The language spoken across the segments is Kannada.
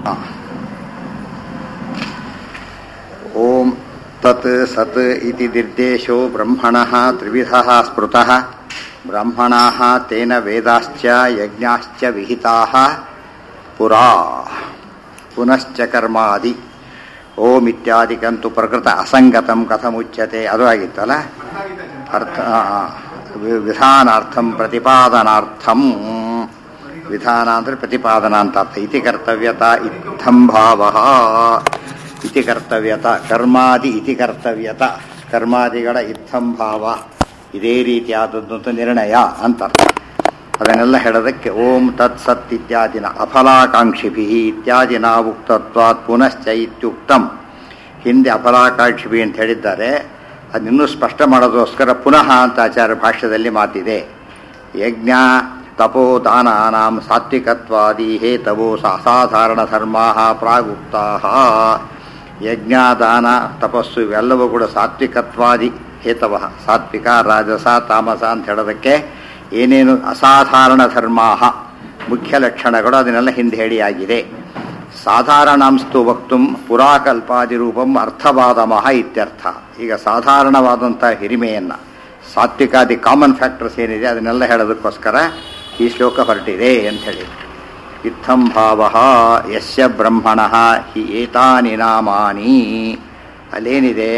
ಓಂ ತತ್ ಸತ್ ಇತಿ ನಿರ್ದೇಶೋ ಬ್ರಹ್ಮಣಃ ತ್ರಿವಿಧಃ ಸ್ಮೃತಃ ಬ್ರಾಹ್ಮಣಾಃ ತೇನ ವೇದಾಶ್ಚ ಯಜ್ಞಾಶ್ಚ ವಿಹಿತಾಃ ಪುರಾ ಪುನಶ್ಚ ಕರ್ಮಾದಿ ಓಂ ಇತ್ಯಾದಿಕಂತು ಪ್ರಕೃತ ಅಸಂಗತಂ ಕಥಮುಚ್ಯತೆ ಅದು ಆಗಿತ್ತಲ್ಲ. ಅರ್ಥ ವಿಧಾನಾರ್ಥಂ ಪ್ರತಿಪಾದನಾರ್ಥಂ, ವಿಧಾನ ಅಂದರೆ ಪ್ರತಿಪಾದನಾ ಅಂತ ಅರ್ಥ. ಇತಿ ಕರ್ತವ್ಯತ ಇತ್ತಂ ಭಾವಃ, ಇತಿ ಕರ್ತವ್ಯತ ಕರ್ಮಾದಿ ಇತಿ ಕರ್ತವ್ಯತ ಕರ್ಮಾದಿಗಳ ಇತ್ತಂ ಭಾವ ಇದೇ ರೀತಿಯಾದದ್ದು ನಿರ್ಣಯ ಅಂತ ಅರ್ಥ. ಅದನ್ನೆಲ್ಲ ಹೇಳೋದಕ್ಕೆ ಓಂ ತತ್ ಸತ್ ಇತ್ಯಾದಿನ ಅಫಲಾಕಾಂಕ್ಷಿಭಿ ಇತ್ಯಾದಿನ ಉಕ್ತತ್ವಾತ್ ಪುನಶ್ಚ ಇತ್ಯುಕ್ತಂ. ಹಿಂದೆ ಅಫಲಾಕಾಂಕ್ಷಿಭಿ ಅಂತ ಹೇಳಿದ್ದಾರೆ, ಅದನ್ನೂ ಸ್ಪಷ್ಟ ಮಾಡೋದಕ್ಕೋಸ್ಕರ ಪುನಃ ಅಂತ ಆಚಾರ್ಯ ಭಾಷ್ಯದಲ್ಲಿ ಮಾತಿದೆ. ಯಜ್ಞ ತಪೋ ದಾನಾನಾಂ ಸಾತ್ವಿಕತ್ವಾದಿ ಹೇತವೋ ಅಸಾಧಾರಣ ಧರ್ಮಾಃ ಪ್ರಾಗುಕ್ತಾಃ. ಯಜ್ಞ ದಾನ ತಪಸ್ಸು ಇವೆಲ್ಲವೂ ಕೂಡ ಸಾತ್ವಿಕತ್ವಾದಿ ಹೇತವ, ಸಾತ್ವಿಕ ರಾಜಸ ತಾಮಸ ಅಂತ ಹೇಳೋದಕ್ಕೆ ಏನೇನು ಅಸಾಧಾರಣ ಧರ್ಮಾಃ ಮುಖ್ಯ ಲಕ್ಷಣಗಳು ಅದನ್ನೆಲ್ಲ ಹಿಂದೆ ಹೇಳಿಯಾಗಿದೆ. ಸಾಧಾರಣಾಂಸ್ತು ವಕ್ತುಂ ಪುರಾಕಲ್ಪಾದಿರೂಪಂ ಅರ್ಥವಾದಮಃ ಇತ್ಯರ್ಥ. ಈಗ ಸಾಧಾರಣವಾದಂಥ ಹಿರಿಮೆಯನ್ನು, ಸಾತ್ವಿಕಾದಿ ಕಾಮನ್ ಫ್ಯಾಕ್ಟರ್ಸ್ ಏನಿದೆ ಅದನ್ನೆಲ್ಲ ಹೇಳೋದಕ್ಕೋಸ್ಕರ ಈ ಶ್ಲೋಕ ಹೊರಟಿದೆ ಅಂಥೇಳಿ. ಇತ್ತಂ ಭಾವಃ ಯಸ್ಯ ಬ್ರಹ್ಮಣಃ ಹಿ ಏತಾನಿ ನಾಮಾನಿ. ಅಲ್ಲೇನಿದೆ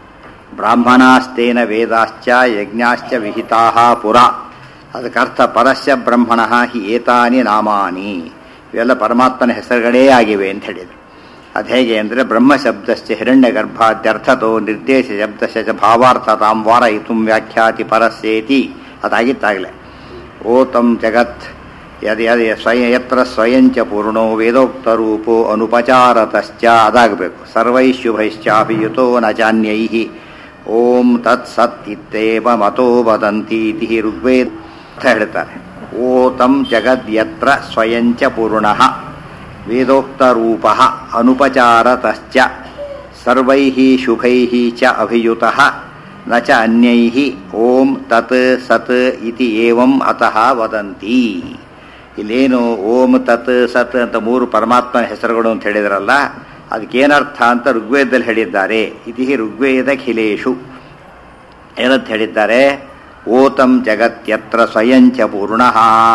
ಬ್ರಾಹ್ಮಣಾಸ್ತೇನ ವೇದಾಶ್ಚ ಯಜ್ಞಾಶ್ಚ ವಿಹಿತಾಃ ಪುರ, ಅದಕ್ಕರ್ಥ ಪರಸ್ಯ ಬ್ರಹ್ಮಣಃ ಹಿ ಏತಾನಿ ನಾಮಾನಿ, ಇವೆಲ್ಲ ಪರಮಾತ್ಮನ ಹೆಸರುಗಳೇ ಆಗಿವೆ ಅಂತ ಹೇಳಿದರು. ಅದು ಹೇಗೆ ಅಂದರೆ ಬ್ರಹ್ಮಶಬ್ದಶ್ಚ ಹಿರಣ್ಯ ಗರ್ಭಾದ್ಯರ್ಥತೋ ನಿರ್ದೇಶ ಶಬ್ದಶ್ಚ ಭಾವಾರ್ಥತಾಂ ವಾರಯಿತು ವ್ಯಾಖ್ಯಾತಿ ಪರಸ್ಯೇತಿ. ಅದಾಗಿತ್ತಾಗಲೇ ಓತಂ ಜಗತ್ ಯದ್ ಯದ್ ಯತ್ರ ಸ್ವಯಂಚ ಪೂರ್ಣೋ ವೇದೋಕ್ತರೂಪೋ ಅನುಪಚಾರತಶ್ಚ ಅದಾಗಬೇಕು. ಸರ್ವೈಶುಭೈಶ್ಚಾಭಿಯುತೋ ನ ಜಾನ್ಯೈಃ ಓಂ ತತ್ ಸತ್ ಇತ್ತೇವ ಮತೋ ವದಂತಿ ಇತಿ ಋಗ್ವೇದ ಹೇಳ್ತಾರೆ. ಓತಂ ಜಗದ್ಯತ್ರ ಸ್ವಯಂಚ ಪೂರ್ಣಃ ವೇದೋಕ್ತರೂಪಃ ಅನುಪಚಾರತಶ್ಚ ಸರ್ವೈಃ ಶುಭೈಃ ಚ ಅಭಿಯುತಃ ನ ಚ ಅನ್ಯೈಃ ಓಂ ತತ್ ಸತ್ ಇತಿ ಏವಂ ಅತಃ ವದಂತಿ. ಇಲ್ಲೇನು ಓಂ ತತ್ ಸತ್ ಅಂತ ಮೂರು ಪರಮಾತ್ಮನ ಹೆಸರುಗಳು ಅಂತ ಹೇಳಿದ್ರಲ್ಲ, ಅದಕ್ಕೇನರ್ಥ ಅಂತ ಋಗ್ವೇದದಲ್ಲಿ ಹೇಳಿದ್ದಾರೆ. ಇತಿ ಋಗ್ವೇದ ಖಿಲೇಶು ಏನಂತ ಹೇಳಿದ್ದಾರೆ? ಓತಂ ಜಗತ್ಯತ್ರ ಸ್ವಯಂಚ ಪೂರ್ಣಃ.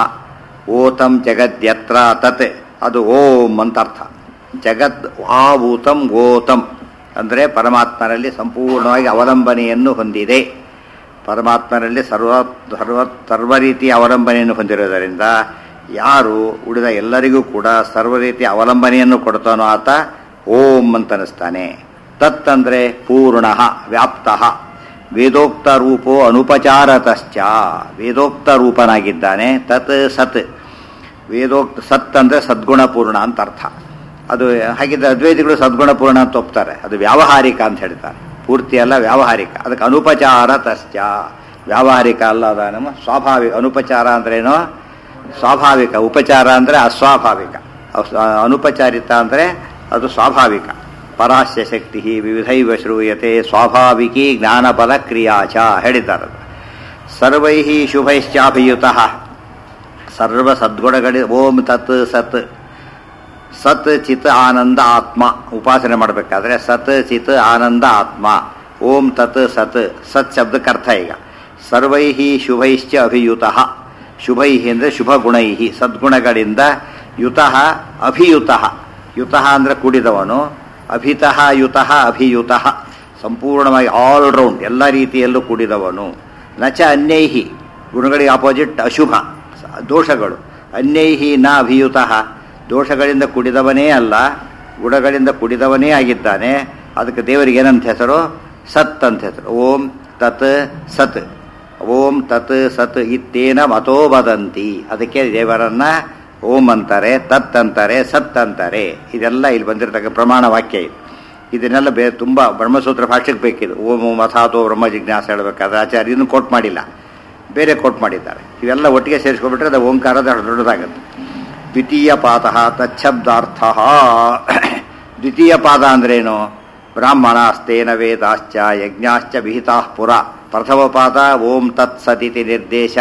ಓತಂ ಜಗದ್ಯತ್ರ ತತ್ ಅದು ಓಂ ಅಂತ ಅರ್ಥ. ಜಗತ್ ಆವೂತಂ ಓತಂ ಅಂದರೆ ಪರಮಾತ್ಮನಲ್ಲಿ ಸಂಪೂರ್ಣವಾಗಿ ಅವಲಂಬನೆಯನ್ನು ಹೊಂದಿದೆ. ಪರಮಾತ್ಮನಲ್ಲಿ ಸರ್ವ ರೀತಿಯ ಅವಲಂಬನೆಯನ್ನು ಹೊಂದಿರೋದರಿಂದ ಯಾರು ಉಳಿದ ಎಲ್ಲರಿಗೂ ಕೂಡ ಸರ್ವ ರೀತಿಯ ಅವಲಂಬನೆಯನ್ನು ಕೊಡ್ತಾನೋ ಆತ ಓಂ ಅಂತ ಅನ್ನಿಸ್ತಾನೆ. ತತ್ ಅಂದರೆ ಪೂರ್ಣಃ ವ್ಯಾಪ್ತಃ. ವೇದೋಕ್ತ ರೂಪೋ ಅನುಪಚಾರತಶ್ಚ, ವೇದೋಕ್ತ ರೂಪನಾಗಿದ್ದಾನೆ. ತತ್ ಸತ್, ವೇದೋಕ್ತ ಸತ್ ಅಂದರೆ ಸದ್ಗುಣಪೂರ್ಣ ಅಂತ ಅರ್ಥ. ಅದು ಹಾಗಿದ್ದರೆ ಅದ್ವೈತಿಗಳು ಸದ್ಗುಣಪೂರ್ಣ ಅಂತ ಒಪ್ತಾರೆ, ಅದು ವ್ಯಾವಹಾರಿಕ ಅಂತ ಹೇಳ್ತಾರೆ. ಪೂರ್ತಿ ಅಲ್ಲ, ವ್ಯಾವಹಾರಿಕ. ಅದಕ್ಕೆ ಅನುಪಚಾರತಶ್ಚ, ವ್ಯಾವಹಾರಿಕ ಅಲ್ಲ, ಅದ ನಮ್ಮ ಸ್ವಾಭಾವಿಕ. ಅನುಪಚಾರ ಅಂದ್ರೇನೋ ಸ್ವಾಭಾವಿಕ, ಉಪಚಾರ ಅಂದರೆ ಅಸ್ವಾಭಾವಿಕ, ಅನುಪಚಾರಿತ ಅಂದರೆ ಅದು ಸ್ವಾಭಾವಿಕ. ಪರಾಸ್ಯ ಶಕ್ತಿ ವಿವಿಧೈವ ಶ್ರೂಯತೆ ಸ್ವಾಭಾವಿಕಿ ಜ್ಞಾನಬಲ ಕ್ರಿಯಾಚ ಹೇಳಿದ್ದಾರೆ. ಸರ್ವೈಃ ಶುಭೈಶ್ಚಾಭಿಯುತಃ, ಸರ್ವ ಸದ್ಗುಣಗಳಿ. ಓಂ ತತ್ ಸತ್, ಸತ್ ಚಿತ್ ಆನಂದ ಆತ್ಮ. ಉಪಾಸನೆ ಮಾಡಬೇಕಾದ್ರೆ ಸತ್ ಚಿತ್ ಆನಂದ ಆತ್ಮ. ಓಂ ತತ್ ಸತ್, ಸತ್ ಶಬ್ದಕ್ಕೆ ಅರ್ಥ ಈಗ ಸರ್ವೈಃ ಶುಭೈಶ್ಚ ಅಭಿಯುತಃ. ಶುಭೈಃ ಅಂದರೆ ಶುಭ ಗುಣೈಃ, ಸದ್ಗುಣಗಳಿಂದ. ಯುತಃ ಅಭಿಯುತಃ, ಯುತಃ ಅಂದರೆ ಕೂಡಿದವನು. ಅಭಿತಃ ಯುತಃ ಅಭಿಯುತಃ, ಸಂಪೂರ್ಣವಾಗಿ ಆಲ್ ರೌಂಡ್ ಎಲ್ಲ ರೀತಿಯಲ್ಲೂ ಕೂಡಿದವನು. ನಚ ಅನ್ಯೈಹಿ, ಗುಣಗಳಿಗೆ ಆಪೋಸಿಟ್ ಅಶುಭ ದೋಷಗಳು. ಅನ್ಯೈಹಿ ನ ಅಭಿಯುತಃ, ದೋಷಗಳಿಂದ ಕೂಡಿದವನೇ ಅಲ್ಲ, ಗುಣಗಳಿಂದ ಕೂಡಿದವನೇ ಆಗಿದ್ದಾನೆ. ಅದಕ್ಕೆ ದೇವರಿಗೆ ಏನಂತ ಹೆಸರು? ಸತ್ ಅಂತ ಹೆಸರು. ಓಂ ತತ್ ಸತ್, ಓಂ ತತ್ ಸತ್ ಇತ್ತೇನ ಮತೋ ವದಂತಿ. ಅದಕ್ಕೆ ದೇವರನ್ನ ಓಂ ಅಂತಾರೆ, ತತ್ ಅಂತಾರೆ, ಸತ್ ಅಂತಾರೆ. ಇದೆಲ್ಲ ಇಲ್ಲಿ ಬಂದಿರತಕ್ಕ ಪ್ರಮಾಣ ವಾಕ್ಯ ಇದು. ಇದನ್ನೆಲ್ಲ ತುಂಬ ಬ್ರಹ್ಮಸೂತ್ರ ಭಾಷೆಗೆ ಬೇಕಿದು. ಓಂ ಓಂ ಅಥಾತೋ ಬ್ರಹ್ಮ ಜಿಜ್ಞಾಸ ಹೇಳಬೇಕಾದ್ರೆ ಆಚಾರ್ಯ ಇದನ್ನು ಕೋಟ್ ಮಾಡಿಲ್ಲ, ಬೇರೆ ಕೋಟ್ ಮಾಡಿದ್ದಾರೆ. ಇವೆಲ್ಲ ಒಟ್ಟಿಗೆ ಸೇರಿಸ್ಕೊಂಡ್ಬಿಟ್ರೆ ಅದು ಓಂಕಾರದ ದೊಡ್ಡದಾಗುತ್ತೆ. ದ್ವಿತೀಯ ಪಾದ ತಚ್ಛಬ್ದಾರ್ಥ. ದ್ವಿತೀಯ ಪಾದ ಅಂದ್ರೇನು? ಬ್ರಾಹ್ಮಣಾಸ್ತೇನ ವೇದಾಶ್ಚ ಯಜ್ಞಾಶ್ಚ ವಿಹಿತಾಃ ಪುರ. ಪ್ರಥಮ ಪಾದ ಓಂ ತತ್ ಸತಿತಿ ನಿರ್ದೇಶ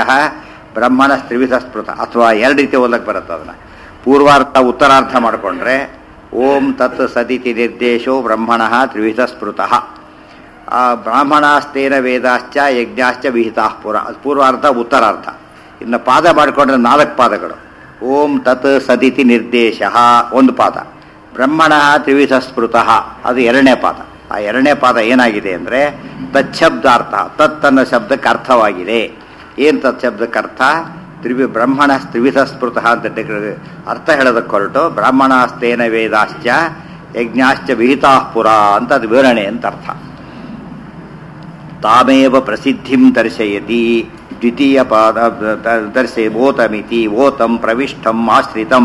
ಬ್ರಹ್ಮಣ ತ್ರಿವಿಧ ಸ್ಮೃತ. ಅಥವಾ ಎರಡು ರೀತಿ ಓದಕ್ಕೆ ಬರುತ್ತೆ. ಅದನ್ನು ಪೂರ್ವಾರ್ಥ ಉತ್ತರಾರ್ಥ ಮಾಡಿಕೊಂಡ್ರೆ ಓಂ ತತ್ ಸದಿತಿ ನಿರ್ದೇಶೋ ಬ್ರಹ್ಮಣ ತ್ರಿವಿಧ ಸ್ಮೃತಃ. ಬ್ರಾಹ್ಮಣಾಸ್ತೇನ ವೇದಾಶ್ಚ ಯಜ್ಞಾಶ್ಚ ವಿಹಿತಾಃ ಪುರ. ಪೂರ್ವಾರ್ಧ ಉತ್ತರಾರ್ಧ. ಇನ್ನು ಪಾದ ಮಾಡಿಕೊಂಡ್ರೆ 4 ಪಾದಗಳು. ಓಂ ತತ್ ಸದಿತಿ ನಿರ್ದೇಶ ಒಂದು ಪಾದ, ಬ್ರಹ್ಮಣ ತ್ರಿವಿಧ ಸ್ಮೃತಃ ಅದು 2ನೇ ಪಾದ. ಆ 2ನೇ ಪಾದ ಏನಾಗಿದೆ ಅಂದರೆ ತಚ್ಛಬ್ದಾರ್ಥ, ತತ್ ಅನ್ನೋ ಶಬ್ದಕ್ಕೆ ಅರ್ಥವಾಗಿದೆ. ಏನು ತತ್ಶಬ್ದಕ್ಕೆ ಅರ್ಥ? ಬ್ರಹ್ಮಣ ತ್ರಿವಿಧ ಸ್ಮೃತಃ ಅಂತ ಅರ್ಥ ಹೇಳೋದಕ್ಕೆ ಹೊರಟು ಬ್ರಾಹ್ಮಣಾಸ್ತೇನ ವೇದಾಶ್ಚ ಯಜ್ಞಾಶ್ಚ ವಿಹಿತಾಃ ಪುರ ಅಂತ ಅದು ವಿವರಣೆ ಅಂತ ಅರ್ಥ. ತಾಮೇವ ಪ್ರಸಿದ್ಧಿಂ ದರ್ಶಯತಿ. ದ್ವಿತೀಯ ಪಾದ ಓತಮಿತಿ. ಓತಂ ಪ್ರವಿಷ್ಟಂ ಆಶ್ರಿತಂ.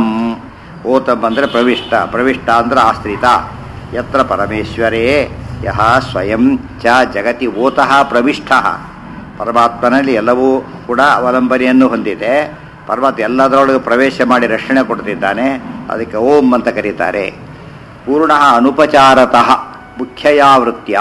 ಓತಂ ಅಂದರೆ ಪ್ರವಿಷ್ಟ, ಪ್ರವಿಷ್ಟ ಅಂದ್ರೆ ಆಶ್ರಿತ. ಯತ್ರ ಪರಮೇಶ್ವರೇ ಯಹ ಸ್ವಯಂ ಚ ಜಗತಿ ಓತಃ ಪ್ರವಿಷ್ಟ. ಪರಮಾತ್ಮನಲ್ಲಿ ಎಲ್ಲವೂ ಕೂಡ ಅವಲಂಬನೆಯನ್ನು ಹೊಂದಿದೆ. ಪರಮಾತ್ಮ ಎಲ್ಲದರೊಳಗೆ ಪ್ರವೇಶ ಮಾಡಿ ರಕ್ಷಣೆ ಕೊಡ್ತಿದ್ದಾನೆ. ಅದಕ್ಕೆ ಓಂ ಅಂತ ಕರೀತಾರೆ. ಪೂರ್ಣ ಅನುಪಚಾರತಃ ಮುಖ್ಯಯಾವೃತ್ಯ.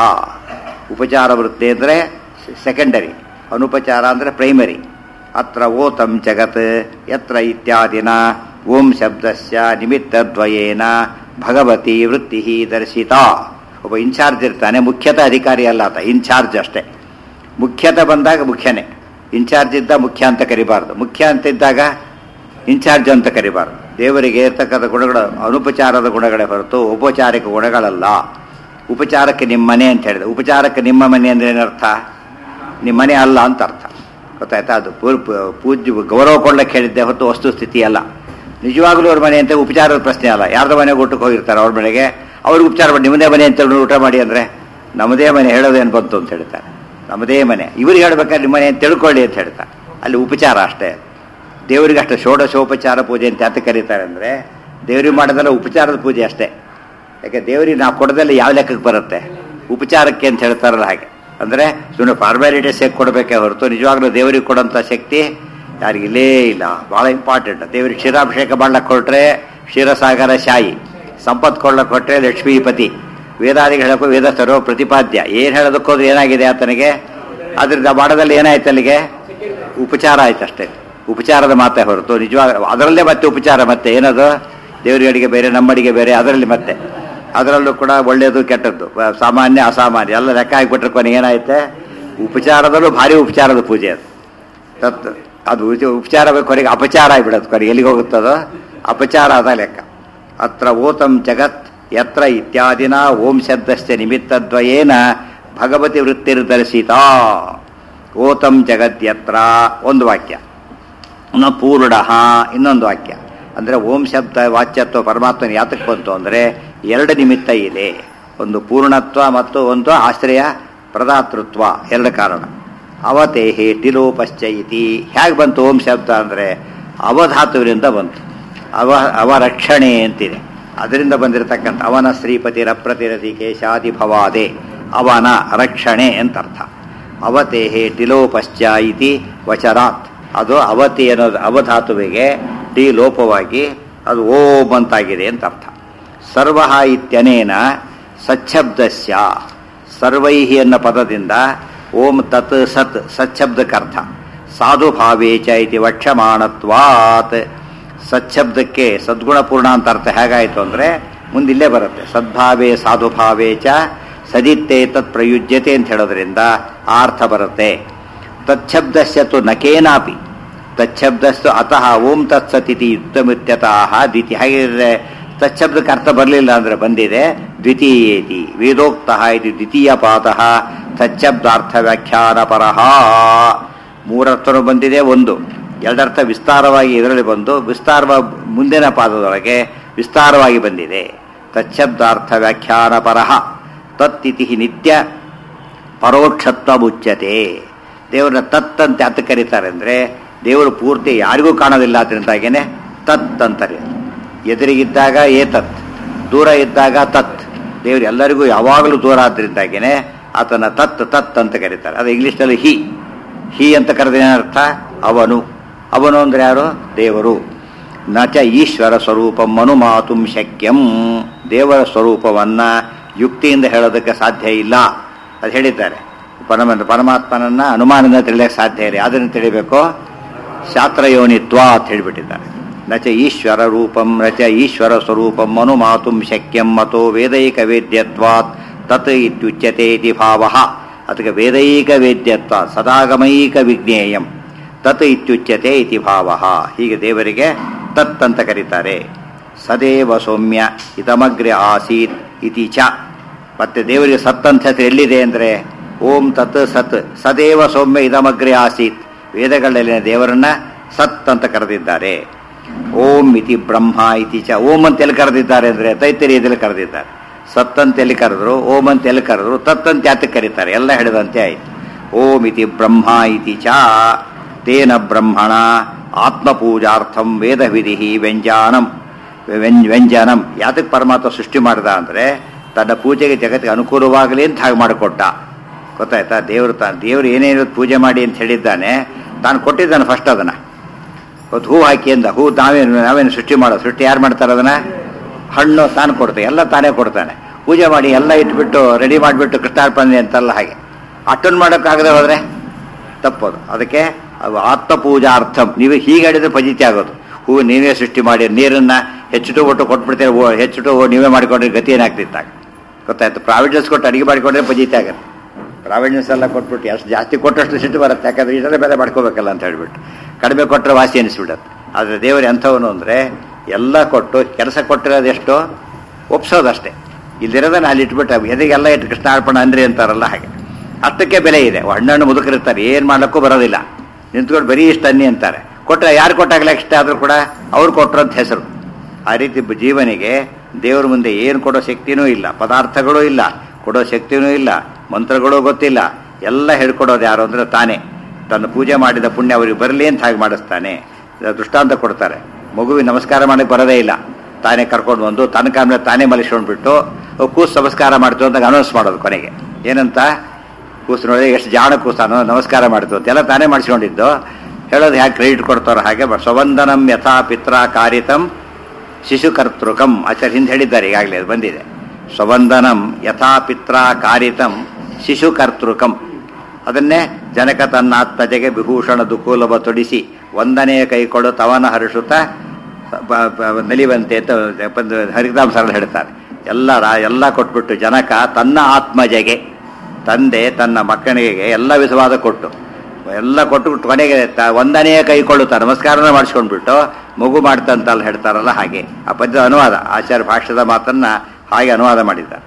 ಉಪಚಾರ ವೃತ್ತಿ ಅಂದರೆ ಸೆಕೆಂಡರಿ, ಅನುಪಚಾರ ಅಂದರೆ ಪ್ರೈಮರಿ. ಅತ್ರ ಓತಂ ಜಗತ್ ಯತ್ರ ಇತ್ಯಾದಿನ ಓಂ ಶಬ್ದಸ್ಯ ನಿಮಿತ್ತದ್ವಯೇನ ಭಗವತಿ ವೃತ್ತಿ ದರ್ಶಿತಾ. ಒಬ್ಬ ಇನ್ಚಾರ್ಜ್ ಇರ್ತಾನೆ, ಮುಖ್ಯತ ಅಧಿಕಾರಿ ಅಲ್ಲ ಆತ, ಇನ್ಚಾರ್ಜ್ ಅಷ್ಟೇ. ಮುಖ್ಯತ ಬಂದಾಗ ಮುಖ್ಯನೇ, ಇನ್ಚಾರ್ಜ್ ಇದ್ದ ಮುಖ್ಯ ಅಂತ ಕರಿಬಾರ್ದು, ಮುಖ್ಯ ಅಂತ ಇದ್ದಾಗ ಇನ್ಚಾರ್ಜ್ ಅಂತ ಕರಿಬಾರ್ದು. ದೇವರಿಗೆ ಇರ್ತಕ್ಕಂಥ ಗುಣಗಳು ಅನುಪಚಾರದ ಗುಣಗಳೇ ಹೊರತು ಉಪಚಾರಿಕ ಗುಣಗಳಲ್ಲ. ಉಪಚಾರಕ್ಕೆ ನಿಮ್ಮ ಮನೆ ಅಂತ ಹೇಳಿದೆ. ಉಪಚಾರಕ್ಕೆ ನಿಮ್ಮ ಮನೆ ಅಂದ್ರೆ ಏನರ್ಥ? ನಿಮ್ಮ ಮನೆ ಅಲ್ಲ ಅಂತ ಅರ್ಥ. ಗೊತ್ತಾಯ್ತಾ? ಅದು ಪೂಜ್ಯ ಗೌರವ ಕೊಡ್ಲಿಕ್ಕೆ ಹೇಳಿದ್ದೆ ಹೊತ್ತು ವಸ್ತು ಸ್ಥಿತಿ ಅಲ್ಲ. ನಿಜವಾಗ್ಲೂ ಅವ್ರ ಮನೆ ಅಂತ ಉಪಚಾರದ ಪ್ರಶ್ನೆ ಅಲ್ಲ. ಯಾರ್ದ ಮನೆಗೆ ಊಟಕ್ಕೆ ಹೋಗಿರ್ತಾರೆ ಅವ್ರ ಮನೆಗೆ, ಅವ್ರಿಗೆ ಉಪಚಾರ ಮಾಡಿ ನಿಮ್ಮದೇ ಮನೆ ಅಂತ ಊಟ ಮಾಡಿ ಅಂದರೆ ನಮ್ಮದೇ ಮನೆ ಹೇಳೋದೇನು ಬಂತು ಅಂತ ಹೇಳ್ತಾರೆ. ನಮ್ಮದೇ ಮನೆ, ಇವ್ರಿಗೆ ಹೇಳ್ಬೇಕಾದ್ರೆ ನಿಮ್ಮ ಮನೆ ಅಂತ ತಿಳ್ಕೊಳ್ಳಿ ಅಂತ ಹೇಳ್ತಾರೆ. ಅಲ್ಲಿ ಉಪಚಾರ ಅಷ್ಟೇ. ದೇವರಿಗೆ ಅಷ್ಟೇ ಷೋಡಶೋಪಚಾರ ಪೂಜೆ ಅಂತ ಯಾಕೆ ಕರೀತಾರೆ ಅಂದರೆ ದೇವರಿಗೆ ಮಾಡೋದಲ್ಲ ಉಪಚಾರದ ಪೂಜೆ ಅಷ್ಟೇ. ಯಾಕೆ ದೇವರಿಗೆ ನಾವು ಕೊಡೋದಲ್ಲ ಯಾವ ಲೆಕ್ಕಕ್ಕೆ ಬರುತ್ತೆ? ಉಪಚಾರಕ್ಕೆ ಅಂತ ಹೇಳ್ತಾರಲ್ಲ ಹಾಗೆ. ಅಂದರೆ ಸುಮ್ಮನೆ ಫಾರ್ಮ್ಯಾಲಿಟೀಸ್ ಹೇಗೆ ಕೊಡಬೇಕೇ ಹೊರತು ನಿಜವಾಗ್ಲೂ ದೇವರಿಗೆ ಕೊಡೋಂಥ ಶಕ್ತಿ ಯಾರಿಗಿಲ್ಲೇ ಇಲ್ಲ. ಭಾಳ ಇಂಪಾರ್ಟೆಂಟ್. ದೇವರಿಗೆ ಕ್ಷೀರಾಭಿಷೇಕ ಮಾಡ್ಲಕ್ಕೆ ಕೊಟ್ಟರೆ ಕ್ಷೀರಸಾಗರ ಶಾಯಿ, ಸಂಪತ್ತು ಕೊಡ್ಲಕ್ಕೆ ಕೊಟ್ಟರೆ ಲಕ್ಷ್ಮೀಪತಿ, ವೇದಾದಿಗಳು ಹೇಳೋಕ್ಕೂ ವೇದ ಸರ್ವ ಪ್ರತಿಪಾದ್ಯ. ಏನು ಹೇಳೋದಕ್ಕೋದ್ರೆ ಏನಾಗಿದೆ ಆತನಿಗೆ? ಅದ್ರಿಂದ ಮಾಡೋದಲ್ಲಿ ಏನಾಯ್ತು? ಅಲ್ಲಿಗೆ ಉಪಚಾರ ಆಯ್ತು ಅಷ್ಟೇ. ಉಪಚಾರದ ಮಾತೇ ಹೊರತು ನಿಜವಾಗ ಅದರಲ್ಲೇ ಮತ್ತೆ ಉಪಚಾರ. ಮತ್ತೆ ಏನದು? ದೇವರಿಗೆ ಅಡಿಗೆ ಬೇರೆ, ನಮ್ಮ ಅಡಿಗೆ ಬೇರೆ, ಅದರಲ್ಲಿ ಮತ್ತೆ ಅದರಲ್ಲೂ ಕೂಡ ಒಳ್ಳೆಯದು ಕೆಟ್ಟದ್ದು, ಸಾಮಾನ್ಯ ಅಸಾಮಾನ್ಯ ಎಲ್ಲ ಲೆಕ್ಕ ಹಾಕಿಬಿಟ್ರೆ ಕೊನೆಗೆ ಏನಾಯ್ತೆ? ಉಪಚಾರದಲ್ಲೂ ಭಾರಿ ಉಪಚಾರದ ಪೂಜೆ ಅದು. ತತ್ ಅದು ಉಪಚಾರ ಕೊನೆಗೆ ಅಪಚಾರ ಆಗಿಬಿಡೋದು. ಕೊನೆಗೆ ಎಲ್ಲಿಗೆ ಹೋಗುತ್ತದೋ ಅಪಚಾರ ಆದ ಲೆಕ್ಕ. ಅತ್ರ ಓತಂ ಜಗತ್ ಯತ್ರ ಇತ್ಯಾದಿನ ಓಂ ಶಬ್ದಶ್ಚ ನಿಮಿತ್ತದ್ವಯೇನ ಭಗವತಿ ವೃತ್ತಿರ್ದರ್ಶಿತಾ. ಓತಂ ಜಗದ್ಯತ್ರ ಒಂದು ವಾಕ್ಯ, ಪೂರ್ಣ ಇನ್ನೊಂದು ವಾಕ್ಯ. ಅಂದರೆ ಓಂ ಶಬ್ದ ವಾಚ್ಯತ್ವ ಪರಮಾತ್ಮನ ಯಾತಕ್ಕೆ ಬಂತು ಅಂದರೆ 2 ನಿಮಿತ್ತ ಇದೆ. ಒಂದು ಪೂರ್ಣತ್ವ ಮತ್ತು ಒಂದು ಆಶ್ರಯ ಪ್ರದಾತೃತ್ವ, 2 ಕಾರಣ. ಅವತೇಹಿ ಟಿಲೋಪಶ್ಚ ಇತಿ. ಹೇಗೆ ಬಂತು ಓಂ ಶಬ್ದ ಅಂದರೆ ಅವಧಾತುವಿನಿಂದ ಬಂತು. ಅವರಕ್ಷಣೆ ಅಂತಿದೆ, ಅದರಿಂದ ಬಂದಿರತಕ್ಕಂಥ ಅವನ ಶ್ರೀಪತಿ ರಪ್ರತಿರತಿ ಕೇಶಾದಿ ಭವಾದೆ, ಅವನ ರಕ್ಷಣೆ ಅಂತ ಅರ್ಥ. ಅವತೇಹಿ ಟಿಲೋಪಶ್ಚ ಇತಿ ವಚನಾತ್. ಅದು ಅವತಿ ಅನ್ನೋದು ಅವಧಾತುವಿಗೆ ಟಿ ಲೋಪವಾಗಿ ಅದು ಓಂ ಅಂತಾಗಿದೆ ಅಂತ ಅರ್ಥ. ಸರ್ವ ಇತ್ಯನೇನ ಸಚ್ಛಬ್ದಸ್ಯ. ಸರ್ವೈಹಿ ಅನ್ನೋ ಪದದಿಂದ ಓಂ ತತ್ ಸತ್ ಸಚ್ಛಬ್ದಕ್ಕರ್ಥ. ಸಾಧುಭಾವೇ ಚ ಇತಿ ವಕ್ಷಮಾಣತ್ವಾತ್. ಸಚ್ಛಬ್ದಕ್ಕೆ ಸದ್ಗುಣಪೂರ್ಣ ಅಂತ ಅರ್ಥ ಹೇಗಾಯಿತು ಅಂದರೆ ಮುಂದಿಲ್ಲೇ ಬರುತ್ತೆ. ಸದ್ಭಾವೇ ಸಾಧುಭಾವೇ ಚ ಸದಿತ್ತೇ ತತ್ ಪ್ರಯುಜ್ಯತೆ ಅಂತ ಹೇಳೋದ್ರಿಂದ ಆ ಅರ್ಥ ಬರುತ್ತೆ. ತಚ್ಛಬ್ದಸ್ಯ ತು ನಕೇನಾಪಿ. ತಚ್ಛಬ್ದಸ್ತು ಅತಃ ಓಂ ತತ್ಸತಿಥಿ ಯುಕ್ತಮಿತ್ಯತಃ ದ್ವಿತೀಯ. ಹಾಗಿದ್ರೆ ತಚ್ಛಬ್ದಕ್ಕೆ ಅರ್ಥ ಬರಲಿಲ್ಲ ಅಂದರೆ ಬಂದಿದೆ ದ್ವಿತೀಯೇತಿ. ವೇದೋಕ್ತಃ ಇದು ದ್ವಿತೀಯ ಪಾದಃ ತಚ್ಛಬ್ದಾರ್ಥ ವ್ಯಾಖ್ಯಾನ ಪರಃ. 3 ಅರ್ಥನೂ ಬಂದಿದೆ. 1 2 ಅರ್ಥ ವಿಸ್ತಾರವಾಗಿ ಇದರಲ್ಲಿ ಬಂದು ವಿಸ್ತಾರವಾಗಿ ಮುಂದಿನ ಪಾದದೊಳಗೆ ವಿಸ್ತಾರವಾಗಿ ಬಂದಿದೆ. ತಚ್ಛಬ್ದಾರ್ಥ ವ್ಯಾಖ್ಯಾನ ಪರಃ. ತತ್ತಿತಿ ನಿತ್ಯ ಪರೋಕ್ಷತ್ವ ಮುಚ್ಯತೆ. ದೇವರನ್ನ ತತ್ ಅಂತ ಯಾತ ಕರೀತಾರೆ ಅಂದರೆ ದೇವರು ಪೂರ್ತಿ ಯಾರಿಗೂ ಕಾಣೋದಿಲ್ಲ, ಅದರಿಂದಾಗೇನೆ ತತ್ ಅಂತಾರೆ. ಎದುರಿಗಿದ್ದಾಗ ಏತತ್, ದೂರ ಇದ್ದಾಗ ತತ್. ದೇವರು ಎಲ್ಲರಿಗೂ ಯಾವಾಗಲೂ ದೂರ ಆದ್ದರಿಂದಾಗೇನೆ ಆತನ ತತ್ ತತ್ ಅಂತ ಕರೀತಾರೆ. ಅದು ಇಂಗ್ಲೀಷ್ನಲ್ಲಿ ಹಿ ಅಂತ ಕರೆದೇನರ್ಥ? ಅವನು. ಅವನು ಅಂದರೆ ಯಾರು? ದೇವರು. ನಚ ಈಶ್ವರ ಸ್ವರೂಪಂ ಅನುಮಾತುಂ ಶಕ್ಯಂ. ದೇವರ ಸ್ವರೂಪವನ್ನು ಯುಕ್ತಿಯಿಂದ ಹೇಳೋದಕ್ಕೆ ಸಾಧ್ಯ ಇಲ್ಲ, ಅದು ಹೇಳಿದ್ದಾರೆ. ಪರಮಾತ್ಮನನ್ನ ಅನುಮಾನದಿಂದ ತಿಳಿಯಕ್ಕೆ ಸಾಧ್ಯ ಇದೆ. ಅದನ್ನು ತಿಳಿಬೇಕು ಶಾಸ್ತ್ರಯೋನಿತ್ವ ಅಂತ ಹೇಳಿಬಿಟ್ಟಿದ್ದಾರೆ. ನ ಚ ಈಶ್ವರ ರೂಪಂ ನ ಚ ಈಶ್ವರ ಸ್ವರೂಪಂ ಅನುಮಾತುಂ ಶಕ್ಯಂ ಮತೋ ವೇದೈಕ ವೇದ್ಯತ್ವಾತ್ ತತ್ ಇತ್ಯುಚ್ಯತೆ ಇತಿ ಭಾವಃ. ಅದಕ್ಕೆ ವೇದೈಕ ವೇದ್ಯತ್ವಾತ್ ಸದಾಗಮೈಕ ವಿಜ್ಞೇಯಂ ತತ್ ಇತ್ಯುಚ್ಯತೆ ಇತಿ ಭಾವಃ. ಹೀಗೆ ದೇವರಿಗೆ ತತ್ ಅಂತ ಕರೀತಾರೆ. ಸದೇವ ಸೌಮ್ಯ ಇದಮಗ್ರೆ ಆಸೀತ್ ಇತಿ ಚ. ಮತ್ತೆ ದೇವರಿಗೆ ಸತ್ ಅಂತ ಹೆಸರು ಎಲ್ಲಿದೆ ಅಂದರೆ ಓಂ ತತ್ ಸತ್ ಸದೇವ ಸೌಮ್ಯ ಇದಮಗ್ರೆ ಆಸೀತ್. ವೇದಗಳಲ್ಲಿನ ದೇವರನ್ನ ಸತ್ ಅಂತ ಕರೆದಿದ್ದಾರೆ. ಓಂ ಇತಿ ಬ್ರಹ್ಮ ಇತಿ ಚ. ಓಂ ಅಂತ ಎಲ್ಲಿ ಕರೆದಿದ್ದಾರೆ ಅಂದರೆ ತೈತರಿಯದಲ್ಲಿ ಕರೆದಿದ್ದಾರೆ. ಸತ್ ಅಂತ ಎಲ್ಲಿ ಕರೆದ್ರು, ಓಂ ಅಂತ ಎಲ್ಲಿ ಕರೆದ್ರು, ತತ್ ಅಂತ ಯಾತಕ್ಕೆ ಕರೀತಾರೆ, ಎಲ್ಲ ಹೇಳಿದಂತೆ ಆಯಿತು. ಓಂ ಇತಿ ಬ್ರಹ್ಮ ಇತಿ ಚ. ತೇನ ಬ್ರಹ್ಮಣ ಆತ್ಮಪೂಜಾರ್ಥಂ ವೇದವಿಧಿ ವ್ಯಂಜನಂ. ಯಾತಕ್ಕೆ ಪರಮಾತ್ಮ ಸೃಷ್ಟಿ ಮಾಡಿದ ಅಂದರೆ ತನ್ನ ಪೂಜೆಗೆ ಜಗತ್ತಿಗೆ ಅನುಕೂಲವಾಗಲಿ ಅಂತ ಹಾಗೆ ಮಾಡಿಕೊಟ್ಟ. ಗೊತ್ತಾಯ್ತಾ? ದೇವರು ಏನೇನು ಪೂಜೆ ಮಾಡಿ ಅಂತ ಹೇಳಿದ್ದಾನೆ, ತಾನು ಕೊಟ್ಟಿದ್ದಾನೆ ಫಸ್ಟ್ ಅದನ್ನು. ಇವತ್ತು ಹೂ ಹಾಕಿ ಅಂದ, ಹೂ ನಾವೇನು ಸೃಷ್ಟಿ ಮಾಡೋದು? ಸೃಷ್ಟಿ ಯಾರು ಮಾಡ್ತಾರೆ ಅದನ್ನು? ಹಣ್ಣು ತಾನು ಕೊಡ್ತಾನೆ, ಎಲ್ಲ ತಾನೇ ಕೊಡ್ತಾನೆ. ಪೂಜೆ ಮಾಡಿ ಎಲ್ಲ ಇಟ್ಬಿಟ್ಟು ರೆಡಿ ಮಾಡಿಬಿಟ್ಟು ಕೃಷ್ಣಾರ್ಪಣೆ ಅಂತಲ್ಲ, ಹಾಗೆ ಅಷ್ಟನ್ನು ಮಾಡೋಕ್ಕಾಗದೆ ಹೋದರೆ ತಪ್ಪೋದು. ಅದಕ್ಕೆ ಆತ್ಮಪೂಜಾರ್ಥಂ. ನೀವು ಹೀಗೆ ಹೇಳಿದ್ರೆ ಫಜಿತಿ ಆಗೋದು. ಹೂ ನೀವೇ ಸೃಷ್ಟಿ ಮಾಡಿ ನೀರನ್ನು ಹೆಚ್ಚಿಟ್ಟು ಒಟ್ಟು ಕೊಟ್ಬಿಡ್ತೀರ, ಹೆಚ್ಚಿಟ್ಟು ನೀವೇ ಮಾಡಿಕೊಂಡ್ರೆ ಗತಿ ಏನಾಗ್ತಿತ್ತಾಗ. ಗೊತ್ತಾಯ್ತು? ಪ್ರಾವಿಡೆನ್ಸ್ ಕೊಟ್ಟು ಅಡುಗೆ ಮಾಡಿಕೊಂಡ್ರೆ ಫಜಿತಿ ಆಗುತ್ತೆ. ಪ್ರಾವಿಡೆನ್ಸ್ ಎಲ್ಲ ಕೊಟ್ಬಿಟ್ಟು ಎಷ್ಟು ಜಾಸ್ತಿ ಕೊಟ್ಟಷ್ಟು ಸಿಟ್ಟು ಬರುತ್ತೆ. ಯಾಕಂದ್ರೆ ಇದೆಲ್ಲ ಬೇರೆ ಮಾಡ್ಕೋಬೇಕಲ್ಲ ಅಂತ ಹೇಳ್ಬಿಟ್ಟು ಕಡಿಮೆ ಕೊಟ್ಟರೆ ವಾಸಿ ಅನಿಸ್ಬಿಡುತ್ತೆ. ಆದರೆ ದೇವರು ಎಂಥವನು ಅಂದರೆ ಎಲ್ಲ ಕೊಟ್ಟು ಕೆಲಸ ಕೊಟ್ಟಿರೋದೆಷ್ಟು ಒಪ್ಸೋದಷ್ಟೇ. ಇಲ್ಲಿರೋದನ್ನ ಅಲ್ಲಿ ಇಟ್ಬಿಟ್ಟು ಎದೆಗೆಲ್ಲ ಇಟ್ಟು ಕೃಷ್ಣಾರ್ಪಣ ಅಂದ್ರೆ ಅಂತಾರಲ್ಲ, ಹಾಗೆ ಅಷ್ಟಕ್ಕೆ ಬೆಲೆ ಇದೆ. ಹಣ್ಣು ಮುದುಕರಿರ್ತಾರೆ, ಏನು ಮಾಡ್ಲಿಕ್ಕೂ ಬರೋದಿಲ್ಲ, ನಿಂತ್ಕೊಂಡು ಬರೀ ಇಷ್ಟ ಅನ್ನಿ ಅಂತಾರೆ. ಕೊಟ್ಟರೆ ಯಾರು ಕೊಟ್ಟಾಗಲೇ ಇಷ್ಟ ಆದರೂ ಕೂಡ ಅವ್ರು ಕೊಟ್ಟರಂತ ಹೆಸರು. ಆ ರೀತಿ ಜೀವನಿಗೆ ದೇವ್ರ ಮುಂದೆ ಏನು ಕೊಡೋ ಶಕ್ತಿನೂ ಇಲ್ಲ, ಪದಾರ್ಥಗಳೂ ಇಲ್ಲ, ಕೊಡೋ ಶಕ್ತಿನೂ ಇಲ್ಲ, ಮಂತ್ರಗಳೂ ಗೊತ್ತಿಲ್ಲ. ಎಲ್ಲ ಹೇಳ್ಕೊಡೋದು ಯಾರು ಅಂದರೆ ತಾನೇ. ತನ್ನ ಪೂಜೆ ಮಾಡಿದ ಪುಣ್ಯ ಅವ್ರಿಗೆ ಬರಲಿ ಅಂತ ಹಾಗೆ ಮಾಡಿಸ್ತಾನೆ. ದೃಷ್ಟಾಂತ ಕೊಡ್ತಾರೆ. ಮಗುವಿಗೆ ನಮಸ್ಕಾರ ಮಾಡಕ್ಕೆ ಬರೋದೇ ಇಲ್ಲ, ತಾನೇ ಕರ್ಕೊಂಡು ಬಂದು ತನ್ನ ಕಾಲ ತಾನೇ ಮಲಿಸ್ಕೊಂಡ್ಬಿಟ್ಟು ಕೂಸು ನಮಸ್ಕಾರ ಮಾಡ್ತು ಅಂತ ಅನೌನ್ಸ್ ಮಾಡೋದು. ಕೊನೆಗೆ ಏನಂತ ಕೂಸು ನೋಡಿ ಎಷ್ಟು ಜಾಣ ಕೂಸಾನೋ ನಮಸ್ಕಾರ ಮಾಡ್ತು ಅಂತೆಲ್ಲ ತಾನೇ ಮಾಡಿಸ್ಕೊಂಡಿದ್ದು. ಹೇಳೋದು ಹೇಗೆ ಕ್ರೆಡಿಟ್ ಕೊಡ್ತಾರೋ ಹಾಗೆ. ಸ್ವವಂದನಂ ಯಥಾ ಪಿತ್ರ ಕಾರಿತಂ ಶಿಶುಕರ್ತೃಕಂ. ಆಚಾರ್ಯ ಹಿಂದೆ ಹೇಳಿದ್ದಾರೆ, ಈಗಾಗಲೇ ಅದು ಬಂದಿದೆ. ಸ್ವವಂದನಂ ಯಥಾ ಪಿತ್ರ ಕಾರಿತಂ ಶಿಶುಕರ್ತೃಕಂ. ಅದನ್ನೇ ಜನಕ ತನ್ನಾತ್ಮಜೆಗೆ ವಿಭೂಷಣ ದುಕೂಲವ ತೊಡಿಸಿ ಒಂದನೆಯ ಕೈಕೊಡು ತವನ ಹರ್ಷುತ ನಲಿವಂತೆ ಅಂತ ಹರಿದಾಂಸರಲ್ಲಿ ಹೇಳ್ತಾರೆ. ಎಲ್ಲ ಕೊಟ್ಬಿಟ್ಟು ಜನಕ ತನ್ನ ಆತ್ಮಜೆಗೆ, ತಂದೆ ತನ್ನ ಮಕ್ಕಳಿಗೆ ಎಲ್ಲ ವಿಧವಾದ ಕೊಟ್ಟು ಎಲ್ಲ ಕೊಟ್ಟುಬಿಟ್ಟು ಕೊನೆಗೆ ಒಂದನೆಯ ಕೈಕೊಳ್ಳುತ್ತಾ ನಮಸ್ಕಾರನ ಮಾಡಿಸ್ಕೊಂಡ್ಬಿಟ್ಟು ಮಗು ಮಾಡ್ತಂತಲ್ಲ ಹೇಳ್ತಾರಲ್ಲ, ಹಾಗೆ ಆ ಪದ್ಯದ ಅನುವಾದ ಆಚಾರ್ಯ ಭಾಷ್ಯದ ಮಾತನ್ನ ಹಾಗೆ ಅನುವಾದ ಮಾಡಿದ್ದಾರೆ.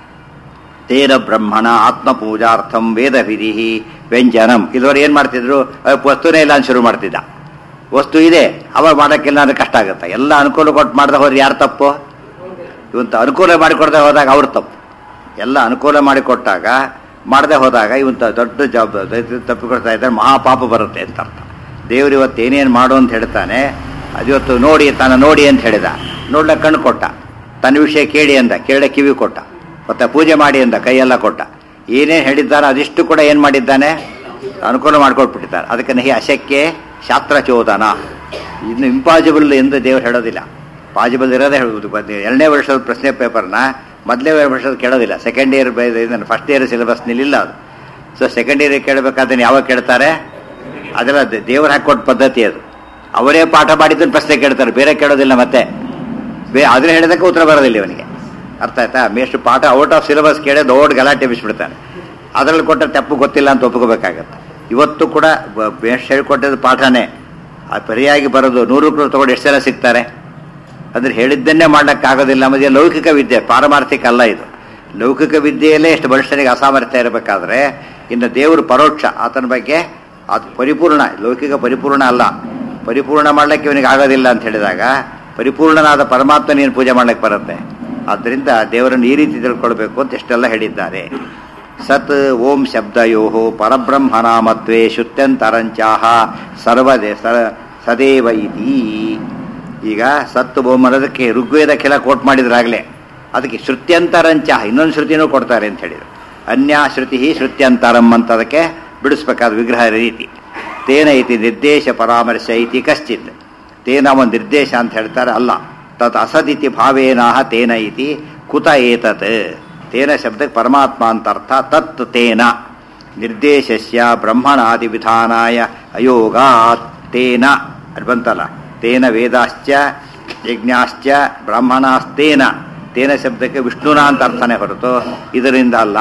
ತೇನ ಬ್ರಹ್ಮಣ ಆತ್ಮಪೂಜಾರ್ಥಂ ವೇದವಿಧಿ ವ್ಯಂಜನಂ. ಇದುವರೆಗೆ ಏನು ಮಾಡ್ತಿದ್ರು? ವಸ್ತುನೇ ಇಲ್ಲ ಅಂತ ಶುರು ಮಾಡ್ತಿದ್ದ. ವಸ್ತು ಇದೆ ಅವಾಗ ಮಾಡೋಕ್ಕಿಲ್ಲ ಅಂದ್ರೆ ಕಷ್ಟ ಆಗುತ್ತೆ. ಎಲ್ಲ ಅನುಕೂಲ ಕೊಟ್ಟು ಮಾಡ್ದೆ ಹೋದ್ರೆ ಯಾರು ತಪ್ಪು? ಇವಂತ ಅನುಕೂಲ ಮಾಡಿಕೊಡ್ದೆ ಹೋದಾಗ ಅವ್ರ ತಪ್ಪು. ಎಲ್ಲ ಅನುಕೂಲ ಮಾಡಿಕೊಟ್ಟಾಗ ಮಾಡದೆ ಹೋದಾಗ ಇವಂತ ದೊಡ್ಡ ತಪ್ಪಿಕೊಡ್ತಾ ಇದ್ದಾರೆ, ಮಹಾಪಾಪ ಬರುತ್ತೆ ಅಂತ ಅರ್ಥ. ದೇವ್ರು ಇವತ್ತು ಏನೇನು ಮಾಡು ಅಂತ ಹೇಳ್ತಾನೆ, ಅದಿವತ್ತು ನೋಡಿ ತಾನು ನೋಡಿ ಅಂತ ಹೇಳಿದ, ನೋಡ್ಲಿಕ್ಕೆ ಕಣ್ಣು ಕೊಟ್ಟ. ತನ್ನ ವಿಷಯ ಕೇಳಿ ಅಂದ, ಕೇಳ ಕಿವಿ ಕೊಟ್ಟ. ಮತ್ತೆ ಪೂಜೆ ಮಾಡಿ ಅಂದ, ಕೈಯೆಲ್ಲ ಕೊಟ್ಟ. ಏನೇನು ಹೇಳಿದ್ದಾನೆ ಅದಿಷ್ಟು ಕೂಡ ಏನು ಮಾಡಿದ್ದಾನೆ? ಅನುಕೂಲ ಮಾಡಿಕೊಟ್ಬಿಟ್ಟಿದ್ದಾರೆ. ಅದಕ್ಕೆ ನಹಿ ಅಶಕ್ಯ ಶಾಸ್ತ್ರಚೋದನ. ಇನ್ನು ಇಂಪಾಸಿಬಲ್ ಎಂದು ದೇವರು ಹೇಳೋದಿಲ್ಲ. ಪಾಸಿಬಲ್ ಇರೋದೇ ಹೇಳುವುದು. 2ನೇ ವರ್ಷದ ಪ್ರಶ್ನೆ ಪೇಪರ್ನ ಮೊದಲೇ ವರ್ಷದ ಕೇಳೋದಿಲ್ಲ. ಸೆಕೆಂಡ್ ಇಯರ್ ಫಸ್ಟ್ ಇಯರ್ ಸಿಲೆಬಸ್ನಲ್ಲಿ ಇಲ್ಲ ಅದು. ಸೊ ಸೆಕೆಂಡ್ ಇಯರ್ ಕೇಳಬೇಕಾದ್ರೆ ಯಾವಾಗ ಕೇಳ್ತಾರೆ? ಅದೆಲ್ಲ ದೇವರು ಹಾಕೊಟ್ಟ ಪದ್ಧತಿ ಅದು. ಅವರೇ ಪಾಠ ಮಾಡಿದ್ದನ್ನು ಪ್ರಶ್ನೆ ಕೇಳ್ತಾರೆ, ಬೇರೆ ಕೇಳೋದಿಲ್ಲ. ಮತ್ತೆ ಅದನ್ನ ಹೇಳಿದಕ್ಕೆ ಉತ್ತರ ಬರೋದಿಲ್ಲ ಇವನಿಗೆ. ಅರ್ಥ ಆಯ್ತಾ? ಮೇಷ್ಟು ಪಾಠ ಔಟ್ ಆಫ್ ಸಿಲೆಬಸ್ ಕೇಳಿ ದೊಡ್ಡ ಗಲಾಟೆ ಬಿಸ್ಬಿಡ್ತಾರೆ. ಅದರಲ್ಲಿ ಕೊಟ್ಟ ತಪ್ಪು ಗೊತ್ತಿಲ್ಲ ಅಂತ ಒಪ್ಕೋಬೇಕಾಗತ್ತೆ. ಇವತ್ತು ಕೂಡ ಮೇಷ್ಟು ಹೇಳ್ಕೊಟ್ಟಿದ್ದು ಪಾಠನೇ ಅದು ಸರಿಯಾಗಿ ಬರೋದು 100 ರೂಪಾಯಿ ತೊಗೊಂಡು ಎಷ್ಟು ಜನ ಸಿಗ್ತಾರೆ? ಅಂದ್ರೆ ಹೇಳಿದ್ದನ್ನೇ ಮಾಡ್ಲಿಕ್ಕಾಗೋದಿಲ್ಲ. ಮತ್ತೆ ಲೌಕಿಕ ವಿದ್ಯೆ, ಪಾರಮಾರ್ಥಿಕ ಅಲ್ಲ ಇದು. ಲೌಕಿಕ ವಿದ್ಯೆಯಲ್ಲೇ ಎಷ್ಟು ಮನುಷ್ಯನಿಗೆ ಅಸಾಮರ್ಥ್ಯ ಇರಬೇಕಾದ್ರೆ ಇನ್ನು ದೇವರು ಪರೋಕ್ಷ, ಆತನ ಬಗ್ಗೆ ಅದು ಪರಿಪೂರ್ಣ. ಲೌಕಿಕ ಪರಿಪೂರ್ಣ ಅಲ್ಲ, ಪರಿಪೂರ್ಣ ಮಾಡ್ಲಿಕ್ಕೆ ಇವನಿಗೆ ಆಗೋದಿಲ್ಲ ಅಂತ ಹೇಳಿದಾಗ ಪರಿಪೂರ್ಣನಾದ ಪರಮಾತ್ಮ ನೀನು ಪೂಜೆ ಮಾಡ್ಲಿಕ್ಕೆ ಬರುತ್ತೆ. ಆದ್ದರಿಂದ ದೇವರನ್ನು ಈ ರೀತಿ ತಿಳ್ಕೊಳ್ಬೇಕು ಅಂತ ಎಷ್ಟೆಲ್ಲ ಹೇಳಿದ್ದಾರೆ. ಸತ್ ಓಂ ಶಬ್ದಯೋ ಪರಬ್ರಹ್ಮನಾಮತ್ವೇ ಶುತ್ಯಂತರಂಚಾಹ ಸರ್ವದೇ ಸದೇವ ಇತಿ. ಈಗ ಸತ್ ಓಂ ಅನ್ನೋದಕ್ಕೆ ಋಗ್ವೇದ ಕೆಲ ಕೋಟ್ ಮಾಡಿದ್ರಾಗಲೇ ಅದಕ್ಕೆ ಶ್ರುತ್ಯಂತರಂಚ ಇನ್ನೊಂದು ಶ್ರುತಿನೂ ಕೊಡ್ತಾರೆ ಅಂತ ಹೇಳಿದರು. ಅನ್ಯ ಶ್ರುತಿ ಶ್ರುತ್ಯಂತರಂ ಅಂತ ಅದಕ್ಕೆ ಬಿಡಿಸ್ಬೇಕಾದ ವಿಗ್ರಹ ರೀತಿ. ತೇನ ಇತಿ ನಿರ್ದೇಶ ಪರಾಮರ್ಶ ಇತಿ ಕಶ್ಚಿತ್. ತೇನ ಒಂದು ನಿರ್ದೇಶ ಅಂತ ಹೇಳ್ತಾರೆ, ಅಲ್ಲ. ತತ್ ಅಸದಿತಿ ಭಾವೇನಾಹ ತೇನ ಇತಿ ಕುತ ಏತತ್. ತೇನ ಶಬ್ದಕ್ಕೆ ಪರಮಾತ್ಮ ಅಂತ ಅರ್ಥ. ತತ್ ತೇನ ನಿರ್ದೇಶಸ್ಯ ಬ್ರಹ್ಮಣಾದಿ ವಿಧಾನಾಯ ಅಯೋಗಾತ್ ತೇನ ಅದು ಬಂತಲ್ಲ. ತೇನ ವೇದಾಶ್ಚ ಯಜ್ಞಾಶ್ಚ ಬ್ರಾಹ್ಮಣಾಸ್ತೇನ, ತೇನ ಶಬ್ದಕ್ಕೆ ವಿಷ್ಣುನ ಅಂತ ಅರ್ಥನೇ ಹೊರತು ಇದರಿಂದ ಅಲ್ಲ.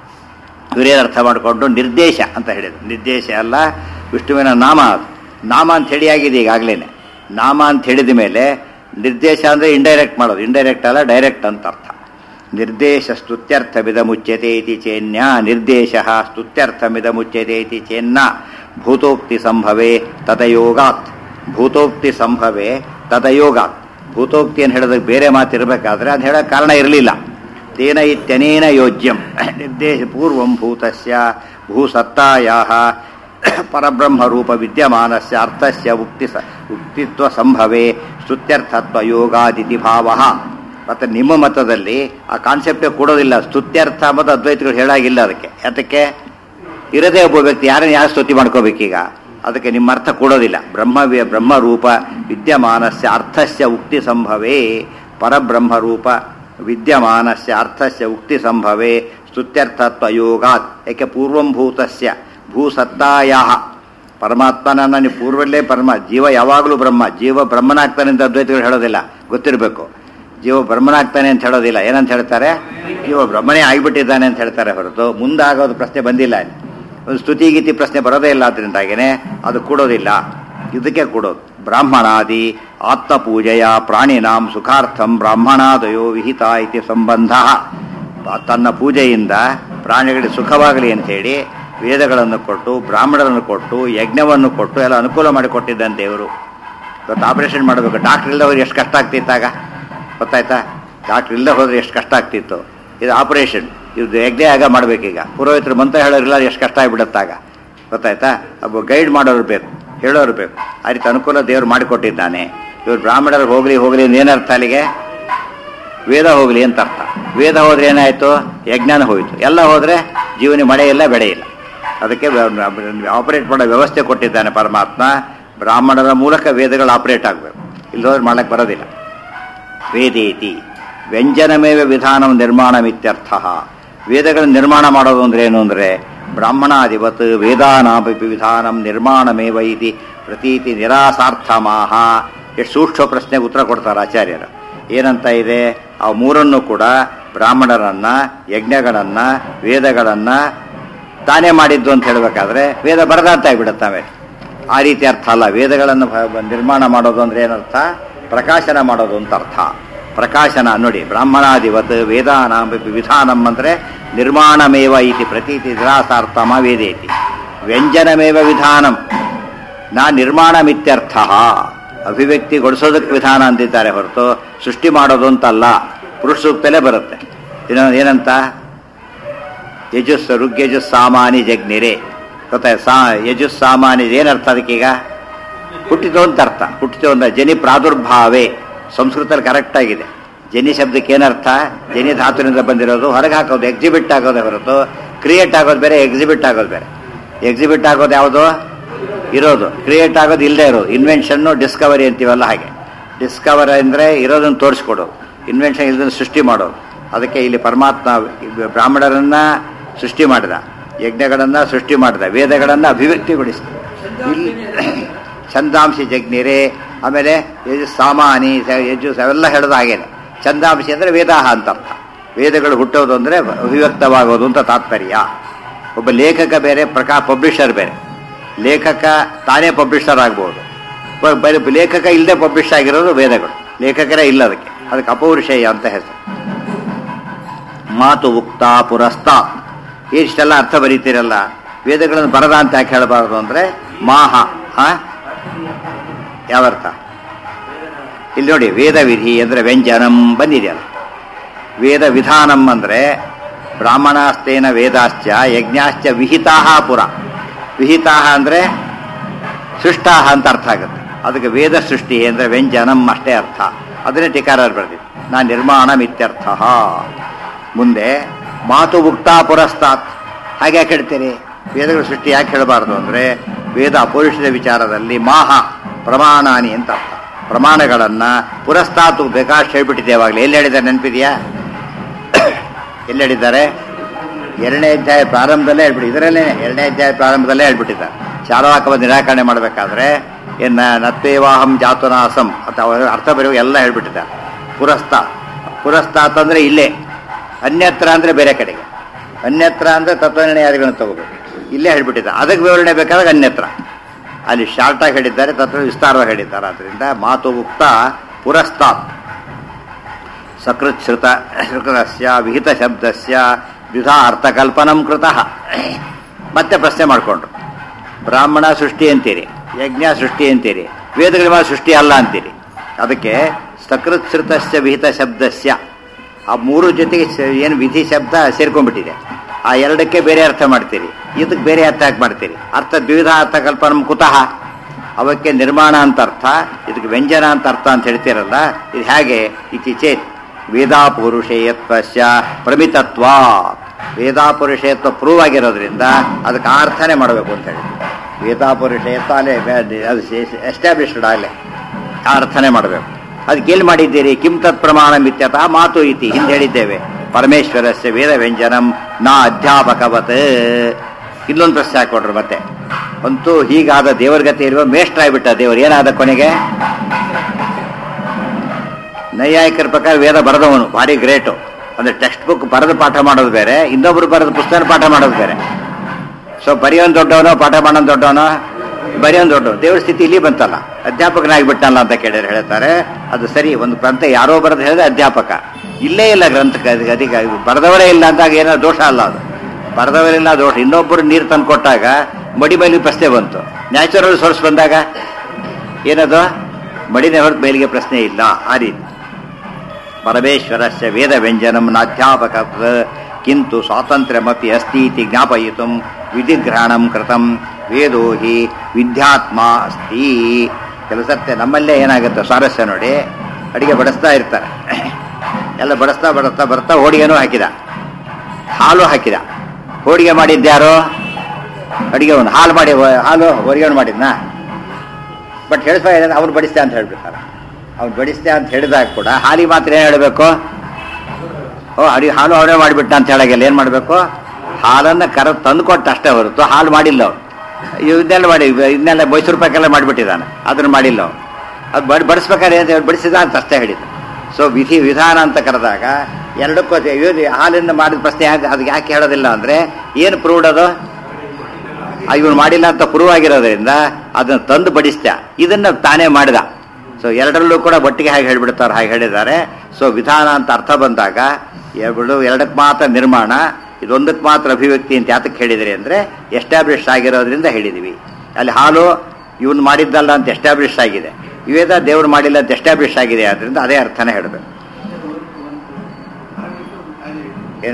ಇವರೇ ಅರ್ಥ ಮಾಡಿಕೊಂಡು ನಿರ್ದೇಶ ಅಂತ ಹೇಳಿದ್ರು. ನಿರ್ದೇಶ ಅಲ್ಲ, ವಿಷ್ಣುವಿನ ನಾಮ. ನಾಮ ಅಂತ ಹೇಳಿ ಆಗಿದೆ ಈಗಾಗಲೇ. ನಾಮ ಅಂತ ಹೇಳಿದ ಮೇಲೆ ನಿರ್ದೇಶ ಅಂದರೆ ಇಂಡೈರೆಕ್ಟ್ ಮಾಡೋದು, ಇಂಡೈರೆಕ್ಟ್ ಅಲ್ಲ ಡೈರೆಕ್ಟ್ ಅಂತ ಅರ್ಥ. ನಿರ್ದೇಶ ಸ್ತುತ್ಯರ್ಥಮಿದ ಮುಚ್ಯತೆ ಇತಿ ಚೇನ್ಯ, ನಿರ್ದೇಶ ಸ್ತುತ್ಯರ್ಥಮಿದ ಮುಚ್ಯತೆ ಇತಿ ಚೇನ್ನ ಭೂತೋಕ್ತಿ ಸಂಭವೇ ತದಯೋಗಾತ್. ಭೂತೋಕ್ತಿ ಸಂಭವೇ ತದಯೋಗಾತ್. ಭೂತೋಕ್ತಿಯನ್ನು ಹೇಳೋದಕ್ಕೆ ಬೇರೆ ಮಾತಿರಬೇಕಾದ್ರೆ ಅದು ಹೇಳೋಕ್ಕೆ ಕಾರಣ ಇರಲಿಲ್ಲ. ತೇನ ಇತ್ಯನೇನ ಯೋಜ್ಯಂ ನಿರ್ದೇಶ ಪೂರ್ವಂ ಭೂತಸ್ಯ ಭೂಸತ್ತಾಯಾಹ ಪರಬ್ರಹ್ಮರೂಪ ವಿದ್ಯಮಾನಸ್ಯ ಅರ್ಥಸ್ಯ ಉಕ್ತಿತ್ವ ಸಂಭವೇ ಸ್ತುತ್ಯರ್ಥತ್ವ ಯೋಗಾದಿತಿ ಭಾವಃ. ಮತ್ತು ನಿಮ್ಮ ಮತದಲ್ಲಿ ಆ ಕಾನ್ಸೆಪ್ಟೇ ಕೊಡೋದಿಲ್ಲ. ಸ್ತುತ್ಯರ್ಥ ಮತ್ತು ಅದ್ವೈತಗಳು ಹೇಳಾಗಿಲ್ಲ. ಅದಕ್ಕೆ ಯಾತಕ್ಕೆ ಇರದೇ ಒಬ್ಬ ವ್ಯಕ್ತಿ ಯಾರನ್ನು ಯಾರು ಸ್ತುತಿ ಮಾಡ್ಕೋಬೇಕೀಗ? ಅದಕ್ಕೆ ನಿಮ್ಮ ಅರ್ಥ ಕೊಡೋದಿಲ್ಲ. ಬ್ರಹ್ಮರೂಪ ವಿದ್ಯಮಾನಸ್ಯ ಅರ್ಥಸ್ಯ ಉಕ್ತಿ ಸಂಭವೇ ಪರಬ್ರಹ್ಮರೂಪ ವಿದ್ಯಮಾನಸ್ಯ ಅರ್ಥಸ್ಯ ಉಕ್ತಿ ಸಂಭವೇ ಸ್ತುತ್ಯರ್ಥತ್ವ ಯೋಗಾತ್. ಯಾಕೆ ಪೂರ್ವಂಭೂತಸ್ಯ ಭೂಸತ್ತಾಯಾಹ, ಪರಮಾತ್ಮನನ್ನು ನೀವು ಪೂರ್ವಲ್ಲೇ ಜೀವ ಯಾವಾಗಲೂ ಬ್ರಹ್ಮ, ಜೀವ ಬ್ರಹ್ಮನಾಗ್ತಾನೆ ಅಂತ ಅದ್ವೈತಗಳು ಹೇಳೋದಿಲ್ಲ, ಗೊತ್ತಿರಬೇಕು. ಜೀವ ಬ್ರಹ್ಮನಾಗ್ತಾನೆ ಅಂತ ಹೇಳೋದಿಲ್ಲ. ಏನಂತ ಹೇಳ್ತಾರೆ? ಜೀವ ಬ್ರಹ್ಮನೇ ಆಗಿಬಿಟ್ಟಿದ್ದಾನೆ ಅಂತ ಹೇಳ್ತಾರೆ ಹೊರತು ಮುಂದಾಗೋದು ಪ್ರಶ್ನೆ ಬಂದಿಲ್ಲ. ಒಂದು ಸ್ತುತಿಗೀತಿ ಪ್ರಶ್ನೆ ಬರೋದೇ ಇಲ್ಲ. ಅದರಿಂದಾಗೇನೆ ಅದು ಕೊಡೋದಿಲ್ಲ. ಇದಕ್ಕೆ ಕೊಡೋದು ಬ್ರಾಹ್ಮಣಾದಿ ಆತ್ಮಪೂಜೆಯ ಪ್ರಾಣಿನಾಂ ಸುಖಾರ್ಥಂ ಬ್ರಾಹ್ಮಣಾದಯೋ ವಿಹಿತ ಇತಿ ಸಂಬಂಧ. ತನ್ನ ಪೂಜೆಯಿಂದ ಪ್ರಾಣಿಗಳಿಗೆ ಸುಖವಾಗಲಿ ಅಂಥೇಳಿ ವೇದಗಳನ್ನು ಕೊಟ್ಟು, ಬ್ರಾಹ್ಮಣರನ್ನು ಕೊಟ್ಟು, ಯಜ್ಞವನ್ನು ಕೊಟ್ಟು ಎಲ್ಲ ಅನುಕೂಲ ಮಾಡಿಕೊಟ್ಟಿದ್ದಂತೆ ದೇವರು. ಇವತ್ತು ಆಪರೇಷನ್ ಮಾಡಬೇಕು, ಡಾಕ್ಟ್ರ್ ಇಲ್ಲದೆ ಹೋದ್ರೆ ಎಷ್ಟು ಕಷ್ಟ ಆಗ್ತಿತ್ತಾಗ, ಗೊತ್ತಾಯ್ತಾ? ಡಾಕ್ಟ್ರ್ ಇಲ್ಲದೆ ಹೋದ್ರೆ ಎಷ್ಟು ಕಷ್ಟ ಆಗ್ತಿತ್ತು. ಇದು ಆಪರೇಷನ್, ಇದು ಯಜ್ಞ ಆಗ ಮಾಡಬೇಕೀಗ. ಪುರೋಹಿತರು ಮಂತ್ರ ಹೇಳೋರಿಲ್ಲ, ಎಷ್ಟು ಕಷ್ಟ ಆಗಿಬಿಡುತ್ತಾಗ, ಗೊತ್ತಾಯ್ತಾ? ಒಬ್ಬ ಗೈಡ್ ಮಾಡೋರು ಬೇಕು, ಹೇಳೋರು ಬೇಕು. ಆ ರೀತಿ ಅನುಕೂಲ ದೇವರು ಮಾಡಿಕೊಟ್ಟಿದ್ದಾನೆ. ಇವರು ಬ್ರಾಹ್ಮಣರು ಹೋಗಲಿ ಹೋಗಲಿ ಏನರ್ಥ ಅಲ್ಲಿಗೆ? ವೇದ ಹೋಗಲಿ ಅಂತ ಅರ್ಥ. ವೇದ ಹೋದ್ರೆ ಏನಾಯಿತು? ಯಜ್ಞಾನ ಹೋಯಿತು. ಎಲ್ಲ ಹೋದರೆ ಜೀವನ ಮಳೆ ಇಲ್ಲ, ಬೆಳೆ ಇಲ್ಲ. ಅದಕ್ಕೆ ಆಪರೇಟ್ ಮಾಡೋ ವ್ಯವಸ್ಥೆ ಕೊಟ್ಟಿದ್ದಾನೆ ಪರಮಾತ್ಮ. ಬ್ರಾಹ್ಮಣರ ಮೂಲಕ ವೇದಗಳು ಆಪರೇಟ್ ಆಗಬೇಕು, ಇಲ್ಲಿ ಹೋದ್ರೆ ಮಾಡಕ್ಕೆ ಬರೋದಿಲ್ಲ. ವೇದೇತಿ ವ್ಯಂಜನಮೇವ ವಿಧಾನಂ ನಿರ್ಮಾಣಮಿತ್ಯರ್ಥ. ವೇದಗಳ ನಿರ್ಮಾಣ ಮಾಡೋದು ಅಂದ್ರೆ ಏನು ಅಂದರೆ ಬ್ರಾಹ್ಮಣಾಧಿಪತ್ ವೇದಾನಾಪಿ ವಿಧಾನಂ ನಿರ್ಮಾಣಮೇವ ಇತಿ ಪ್ರತೀತಿ ನಿರಾಸಾರ್ಥಮಾಹ. ಎಷ್ಟು ಸೂಕ್ಷ್ಮ ಪ್ರಶ್ನೆಗೆ ಉತ್ತರ ಕೊಡ್ತಾರೆ ಆಚಾರ್ಯರು. ಏನಂತ ಇದೆ? ಆ ಮೂರನ್ನು ಕೂಡ ಬ್ರಾಹ್ಮಣರನ್ನ, ಯಜ್ಞಗಳನ್ನ, ವೇದಗಳನ್ನ ತಾನೇ ಮಾಡಿದ್ದು ಅಂತ ಹೇಳಬೇಕಾದ್ರೆ ವೇದ ಬರದಂತ ಆಗಿಬಿಡುತ್ತವೆ. ಆ ರೀತಿ ಅರ್ಥ ಅಲ್ಲ. ವೇದಗಳನ್ನು ನಿರ್ಮಾಣ ಮಾಡೋದು ಅಂದ್ರೆ ಏನರ್ಥ? ಪ್ರಕಾಶನ ಮಾಡೋದು ಅಂತ ಅರ್ಥ. ಪ್ರಕಾಶನ ನೋಡಿ, ಬ್ರಾಹ್ಮಣಾಧಿಪತ್ ವೇದಾನಾಂ ವಿಧಾನಂ ಅಂದರೆ ನಿರ್ಮಾಣಮೇವ ಇತಿ ಪ್ರತೀತಿ ನಿರಾಸಾರ್ಥಮ ವೇದೇತಿ. ವ್ಯಂಜನಮೇವ ವಿಧಾನಂ ನಾ ನಿರ್ಮಾಣಮಿತ್ಯರ್ಥ. ಅಭಿವ್ಯಕ್ತಿಗೊಳಿಸೋದಕ್ಕೆ ವಿಧಾನ ಅಂತಿದ್ದಾರೆ ಹೊರತು ಸೃಷ್ಟಿ ಮಾಡೋದು ಅಂತಲ್ಲ. ಪುರುಷ ಸೂಕ್ತಲೇ ಬರುತ್ತೆ. ಏನಂತ? ಯಜುಸ್ ಋಗ್ಯಜುಸ್ ಸಾಮಾನಿ ಜಗ್ನಿರೆ, ಗೊತ್ತಾ? ಯಜುಸ್ ಸಾಮಾನಿ ಏನರ್ಥ ಅದಕ್ಕೀಗ? ಹುಟ್ಟಿತು ಅಂತ ಅರ್ಥ. ಹುಟ್ಟಿತು ಅಂದ್ರೆ ಜನಿ ಪ್ರಾದುರ್ಭಾವೇ. ಸಂಸ್ಕೃತದಲ್ಲಿ ಕರೆಕ್ಟ್ ಆಗಿದೆ. ಜನಿ ಶಬ್ದಕ್ಕೆ ಏನರ್ಥ? ಜನಿ ಧಾತುವಿನಿಂದ ಬಂದಿರೋದು, ಹೊರಗೆ ಹಾಕೋದು, ಎಕ್ಸಿಬಿಟ್ ಆಗೋದೇ ಹೊರತು ಕ್ರಿಯೇಟ್ ಆಗೋದು ಬೇರೆ, ಎಕ್ಸಿಬಿಟ್ ಆಗೋದು ಬೇರೆ. ಎಕ್ಸಿಬಿಟ್ ಆಗೋದು ಯಾವುದು? ಇರೋದು. ಕ್ರಿಯೇಟ್ ಆಗೋದು ಇಲ್ಲದೆ ಇರೋದು. ಇನ್ವೆನ್ಷನ್ನು ಡಿಸ್ಕವರಿ ಅಂತೀವಲ್ಲ ಹಾಗೆ. ಡಿಸ್ಕವರ್ ಅಂದರೆ ಇರೋದನ್ನು ತೋರಿಸ್ಕೊಡೋದು, ಇನ್ವೆನ್ಷನ್ ಇಲ್ಲದನ್ನು ಸೃಷ್ಟಿ ಮಾಡೋದು. ಅದಕ್ಕೆ ಇಲ್ಲಿ ಪರಮಾತ್ಮ ಬ್ರಾಹ್ಮಣರನ್ನ ಸೃಷ್ಟಿ ಮಾಡಿದ, ಯಜ್ಞಗಳನ್ನು ಸೃಷ್ಟಿ ಮಾಡಿದ, ವೇದಗಳನ್ನು ಅಭಿವ್ಯಕ್ತಿಗೊಳಿಸಿದ. ಇಲ್ಲಿ ಛಂದಾಂಶಿ ಜಗ್ನಿರೆ, ಆಮೇಲೆ ಯಜುಸ್ ಸಾಮಾನಿ, ಯಜುಸ್ ಅವೆಲ್ಲ ಹೇಳೋದು ಹಾಗೇನೆ. ಛಂದಾಂಶಿ ಅಂದರೆ ವೇದಾಹ ಅಂತ ಅರ್ಥ. ವೇದಗಳು ಹುಟ್ಟೋದು ಅಂದರೆ ಅಭಿವ್ಯಕ್ತವಾಗೋದು ಅಂತ ತಾತ್ಪರ್ಯ. ಒಬ್ಬ ಲೇಖಕ ಬೇರೆ, ಪಬ್ಲಿಷರ್ ಬೇರೆ. ಲೇಖಕ ತಾನೇ ಪಬ್ಲಿಷರ್ ಆಗ್ಬೋದು, ಲೇಖಕ ಇಲ್ಲದೆ ಪಬ್ಲಿಷ್ ಆಗಿರೋದು ವೇದಗಳು. ಲೇಖಕರೇ ಇಲ್ಲ ಅದಕ್ಕೆ ಅಪೌರುಷೇಯ ಅಂತ ಹೆಸರು. ಮಾತು ಉಕ್ತ ಪುರಸ್ತಾತ್. ಇಷ್ಟೆಲ್ಲ ಅರ್ಥ ಬರೀತಿರಲ್ಲ, ವೇದಗಳನ್ನು ಬರದ ಅಂತ ಯಾಕೆ ಹೇಳಬಾರದು ಅಂದರೆ ಮಾಹ ಯಾವರ್ಥ? ಇಲ್ಲಿ ನೋಡಿ, ವೇದ ವಿಧಿ ಅಂದರೆ ವ್ಯಂಜನಂ ಬಂದಿದೆಯಲ್ಲ. ವೇದ ವಿಧಾನಂ ಅಂದರೆ ಬ್ರಾಹ್ಮಣಾಸ್ತೇನ ವೇದಾಶ್ಚ ಯಜ್ಞಾಶ್ಚ ವಿಹಿತಾಹ ಪುರ. ವಿಹಿತಾಹ ಅಂದರೆ ಸೃಷ್ಟಾಹ ಅಂತ ಅರ್ಥ ಆಗುತ್ತೆ. ಅದಕ್ಕೆ ವೇದ ಸೃಷ್ಟಿ ಅಂದರೆ ವ್ಯಂಜನಂ ಅಷ್ಟೇ ಅರ್ಥ. ಅದನ್ನೇ ಟೀಕಾರರು ಬರೆದಿದ್ದು. ನಾ ನಿರ್ಮಾಣಮಿತ್ಯರ್ಥ. ಮುಂದೆ ಮಾತು ಉಕ್ತಾ ಪುರಸ್ತಾತ್. ಹಾಗೆ ಯಾಕೆ ಹೇಳ್ತೀರಿ? ವೇದಗಳ ಸೃಷ್ಟಿ ಯಾಕೆ ಹೇಳಬಾರ್ದು ಅಂದರೆ ವೇದ ಅಪೌರುಷದ ವಿಚಾರದಲ್ಲಿ ಮಾಹ ಪ್ರಮಾಣಾನಿ ಅಂತ ಅರ್ಥ. ಪ್ರಮಾಣಗಳನ್ನು ಪುರಸ್ತಾತು ಬೇಕಾಷ್ಟು ಹೇಳ್ಬಿಟ್ಟಿದ್ದೇವಾಗಲೇ. ಎಲ್ಲಿ ಹೇಳಿದ್ದಾರೆ ನೆನಪಿದೆಯಾ? ಎಲ್ಲಿ ಹೇಳಿದ್ದಾರೆ? 2ನೇ ಅಧ್ಯಾಯ ಪ್ರಾರಂಭದಲ್ಲೇ ಹೇಳ್ಬಿಟ್ಟು, ಇದರಲ್ಲೇ 2ನೇ ಅಧ್ಯಾಯ ಪ್ರಾರಂಭದಲ್ಲೇ ಹೇಳ್ಬಿಟ್ಟಿದ್ದಾರೆ. ಚಾರವಾಕವನ್ನು ನಿರಾಕರಣೆ ಮಾಡಬೇಕಾದ್ರೆ ನತ್ವೇವಾಹಂ ಜಾತುನಾಸಂ ಅಥವಾ ಅರ್ಥ ಬರೆಯುವ ಎಲ್ಲ ಹೇಳ್ಬಿಟ್ಟಿದ್ದಾರೆ. ಪುರಸ್ತಾತ್ ಅಂದರೆ ಇಲ್ಲೇ, ಅನ್ಯತ್ರ ಅಂದರೆ ಬೇರೆ ಕಡೆಗೆ, ಅನ್ಯತ್ರ ಅಂದರೆ ತತ್ವನಿರ್ಣಯಾದಿಗಳನ್ನು ತಗೋಬೇಕು. ಇಲ್ಲೇ ಹೇಳ್ಬಿಟ್ಟಿದ್ದ. ಅದಕ್ಕೆ ವಿವರಣೆ ಬೇಕಾದಾಗ ಅನ್ಯತ್ರ, ಅಲ್ಲಿ ಶಾರ್ಟಾಗಿ ಹೇಳಿದ್ದಾರೆ, ತತ್ವ ವಿಸ್ತಾರವಾಗಿ ಹೇಳಿದ್ದಾರೆ. ಆದ್ದರಿಂದ ಮಾತು ಉಕ್ತ ಪುರಸ್ತಾತ್ ಸಕೃತ್ ಶ್ರುತಸ್ಯ ವಿಹಿತ ಶಬ್ದಸ್ಯ ದ್ವಿಧಾ ಅರ್ಥಕಲ್ಪನಂ ಕೃತಃ. ಮತ್ತೆ ಪ್ರಶ್ನೆ ಮಾಡಿಕೊಂಡ್ರು, ಬ್ರಾಹ್ಮಣ ಸೃಷ್ಟಿ ಅಂತೀರಿ, ಯಜ್ಞ ಸೃಷ್ಟಿ ಅಂತೀರಿ, ವೇದಗಳ ಸೃಷ್ಟಿ ಅಲ್ಲ ಅಂತೀರಿ. ಅದಕ್ಕೆ ಸಕೃತ್ ಶ್ರುತಸ್ಯ ವಿಹಿತ ಶಬ್ದಸ್ಯ ಆ ಮೂರು ಜೊತೆಗೆ ಏನು ವಿಧಿ ಶಬ್ದ ಸೇರ್ಕೊಂಡ್ಬಿಟ್ಟಿದೆ. ಆ ಎರಡಕ್ಕೆ ಬೇರೆ ಅರ್ಥ ಮಾಡ್ತೀರಿ, ಇದಕ್ಕೆ ಬೇರೆ ಅರ್ಥ ಯಾಕೆ ಮಾಡ್ತೀರಿ? ಅರ್ಥ ದ್ವಿಧ ಅರ್ಥ ಕಲ್ಪನಂ ಕುತಃ. ಅವಕ್ಕೆ ನಿರ್ಮಾಣ ಅಂತ ಅರ್ಥ, ಇದಕ್ಕೆ ವ್ಯಂಜನ ಅಂತ ಅರ್ಥ ಅಂತ ಹೇಳ್ತೀರಲ್ಲ, ಇದು ಹೇಗೆ? ಇತಿ ಚೇತ್ ವೇದಾಪುರುಷೇಯತ್ವಸ್ಯ ಪ್ರಮಿತತ್ವ. ವೇದಾಪುರುಷೇಯತ್ವ ಪ್ರೂವ್ ಆಗಿರೋದ್ರಿಂದ ಅದಕ್ಕೆ ಅರ್ಥನೇ ಮಾಡಬೇಕು ಅಂತ ಹೇಳಿ, ವೇದಾಪುರುಷೇಯತ್ವ ಅಲ್ಲೇ ಅದು ಎಸ್ಟಾಬ್ಲಿಷ್ಡ್ ಆಗಲೇ ಆ ಅರ್ಥನೇ ಮಾಡಬೇಕು. ಅದಕ್ಕೆ ಎಲ್ಲಿ ಮಾಡಿದ್ದೀರಿ? ಕಿಂ ತತ್ ಪ್ರಮಾಣ ಮಿತ್ಯತಃ ಮಾತು ಇತಿ, ಹಿಂದೆ ಹೇಳಿದ್ದೇವೆ. ಪರಮೇಶ್ವರಸ್ಯ ವೇದ ವ್ಯಂಜನಂ ನಾ ಅಧ್ಯಾಪಕವತ್. ಇಲ್ಲೊಂದು ಪ್ರಶ್ನೆ ಹಾಕೊಡ್ರು ಮತ್ತೆ. ಅಂತೂ ಹೀಗಾದ ದೇವರ ಗತಿ ಇರುವ ಮೇಷ್ಟ್ರಾಗ್ಬಿಟ್ಟ ದೇವರು. ಏನಾದ ಕೊನೆಗೆ? ನೈಯಾಯಿಕರ ಪ್ರಕಾರ ವೇದ ಬರೆದವನು ಭಾರಿ ಗ್ರೇಟು. ಅಂದ್ರೆ ಟೆಕ್ಸ್ಟ್ ಬುಕ್ ಬರೆದು ಪಾಠ ಮಾಡೋದು ಬೇರೆ, ಇನ್ನೊಬ್ರು ಬರೆದು ಪುಸ್ತಕ ಪಾಠ ಮಾಡೋದು ಬೇರೆ. ಸೊ ಬರೆಯೋನ್ ದೊಡ್ಡವನೋ ಪಾಠ ಮಾಡೋನ್ ದೊಡ್ಡವನೋ? ಬರೆಯೋನ್ ದೊಡ್ಡವನು. ದೇವ್ರ ಸ್ಥಿತಿ ಇಲ್ಲಿ ಬಂತಲ್ಲ, ಅಧ್ಯಾಪಕನಾಗಿಬಿಟ್ಟಲ್ಲ ಅಂತ ಕೇಳಿದ್ರೆ ಹೇಳ್ತಾರೆ ಅದು ಸರಿ. ಒಂದು ಗ್ರಂಥ ಯಾರೋ ಬರೆದು ಹೇಳಿದ್ರೆ ಅಧ್ಯಾಪಕ, ಇಲ್ಲೇ ಇಲ್ಲ ಗ್ರಂಥಕ್ಕೆ, ಅದಕ್ಕೆ ಬರೆದವರೇ ಇಲ್ಲ ಅಂದಾಗ ಏನೋ ದೋಷ ಅಲ್ಲ ಅದು. ಬರೆದವರಿಲ್ಲ ದೋಷ. ಇನ್ನೊಬ್ಬರು ನೀರು ತಂದು ಕೊಟ್ಟಾಗ ಮಡಿ ಮೇಲೆ ಪ್ರಶ್ನೆ ಬಂತು, ನ್ಯಾಚುರಲ್ ಸೋರ್ಸ್ ಬಂದಾಗ ಏನದು? ಮಡಿನೇ ಹೊರತು ಮೇಲಿಗೆ ಪ್ರಶ್ನೆ ಇಲ್ಲ. ಆ ರೀತಿ ಪರಮೇಶ್ವರಸ್ಯ ವೇದ ವ್ಯಂಜನಂ ನಾಧ್ಯಾಪಕ ಕಿಂತು ಸ್ವಾತಂತ್ರ್ಯಮಪಿ ಅಸ್ತಿ ಇತಿ ಜ್ಞಾಪಯಿತು ವಿಧಿಗ್ರಹಣಂ ಕೃತಂ ವೇದೋ ಹಿ ವಿದ್ಯಾತ್ಮ ಅಸ್ತಿ. ಕೆಲಸತ್ತೆ ನಮ್ಮಲ್ಲೇ ಏನಾಗುತ್ತೆ ಸ್ವಾರಸ್ಯ ನೋಡಿ, ಅಡಿಗೆ ಬಡಿಸ್ತಾ ಇರ್ತಾರೆ, ಎಲ್ಲ ಬಡಿಸ್ತಾ ಬಡಿಸ್ತಾ ಬರ್ತಾ ಹೋಳಿಗೆನೂ ಹಾಕಿದ, ಹಾಲು ಹಾಕಿದ. ಹೋಳಿಗೆ ಮಾಡಿದ್ಯಾರೋ? ಅಡಿಗೆ ಅವನು. ಹಾಲು ಹೊರಿಗೆವನು ಮಾಡಿದ್ನಾ? ಬಟ್ ಹೇಳಿಸ್ತಾ ಇದ್ದಾನೆ ಅವ್ನು ಬಡಿಸ್ತೆ ಅಂತ ಹೇಳ್ಬಿಡ್ತಾರೆ. ಅವ್ನು ಬಡಿಸ್ತೆ ಅಂತ ಹೇಳಿದಾಗ ಕೂಡ ಹಾಲಿಗೆ ಮಾತ್ರ ಏನು ಹೇಳಬೇಕು? ಹಾಲು ಅವನೇ ಮಾಡಿಬಿಟ್ಟ ಅಂತ ಹೇಳಾಗೆಲ್ಲ ಏನು ಮಾಡಬೇಕು? ಹಾಲನ್ನು ತಂದು ಕೊಟ್ಟು ಅಷ್ಟೇ ಹೊರತು ಹಾಲು ಮಾಡಿಲ್ಲ ಅವನು. ಇದನ್ನೆಲ್ಲ ಮೈಸೂರು ಪಾಕೆಲ್ಲ ಮಾಡಿಬಿಟ್ಟಿದ್ದಾನೆ, ಅದನ್ನು ಮಾಡಿಲ್ಲ ಅವನು. ಅದು ಬಡಿಸ್ಬೇಕಾದ್ರೆ ಏನು ಬಡಿಸಿದ ಅಂತ ಅಷ್ಟೇ ಹೇಳಿದ್ದು. ಸೊ ವಿಧಾನ ಅಂತ ಕರೆದಾಗ ಎರಡಕ್ಕೂ ಹಾಲಿಂದ ಮಾಡಿದ ಪ್ರಶ್ನೆ ಅದಕ್ಕೆ ಯಾಕೆ ಹೇಳೋದಿಲ್ಲ ಅಂದರೆ ಏನು ಪ್ರೂವ್ಡ್ ಅದು? ಇವನು ಮಾಡಿಲ್ಲ ಅಂತ ಪ್ರೂವ್ ಆಗಿರೋದ್ರಿಂದ ಅದನ್ನು ತಂದು ಬಡಿಸ್ತ, ಇದನ್ನು ತಾನೇ ಮಾಡಿದ. ಸೊ ಎರಡರಲ್ಲೂ ಕೂಡ ಒಟ್ಟಿಗೆ ಹಾಗೆ ಹೇಳಿಬಿಡ್ತಾರೆ, ಹಾಗೆ ಹೇಳಿದ್ದಾರೆ. ಸೊ ವಿಧಾನ ಅಂತ ಅರ್ಥ ಬಂದಾಗ ಎರಡಕ್ಕೆ ಮಾತ್ರ ನಿರ್ಮಾಣ, ಇದೊಂದಕ್ಕೆ ಮಾತ್ರ ಅಭಿವ್ಯಕ್ತಿ ಅಂತ ಯಾತಕ್ಕೆ ಹೇಳಿದ್ರಿ ಅಂದರೆ ಎಸ್ಟಾಬ್ಲಿಷ್ ಆಗಿರೋದ್ರಿಂದ ಹೇಳಿದ್ವಿ. ಅಲ್ಲಿ ಹಾಲು ಇವನು ಮಾಡಿದ್ದಲ್ಲ ಅಂತ ಎಸ್ಟಾಬ್ಲಿಷ್ ಆಗಿದೆ, ಇವೇದ ದೇವ್ರು ಮಾಡಿಲ್ಲ ಅಂತ ಎಸ್ಟಾಬ್ಲಿಷ್ ಆಗಿದೆ. ಆದ್ರಿಂದ ಅದೇ ಅರ್ಥನೇ ಹೇಳಬೇಕು. ಏನ?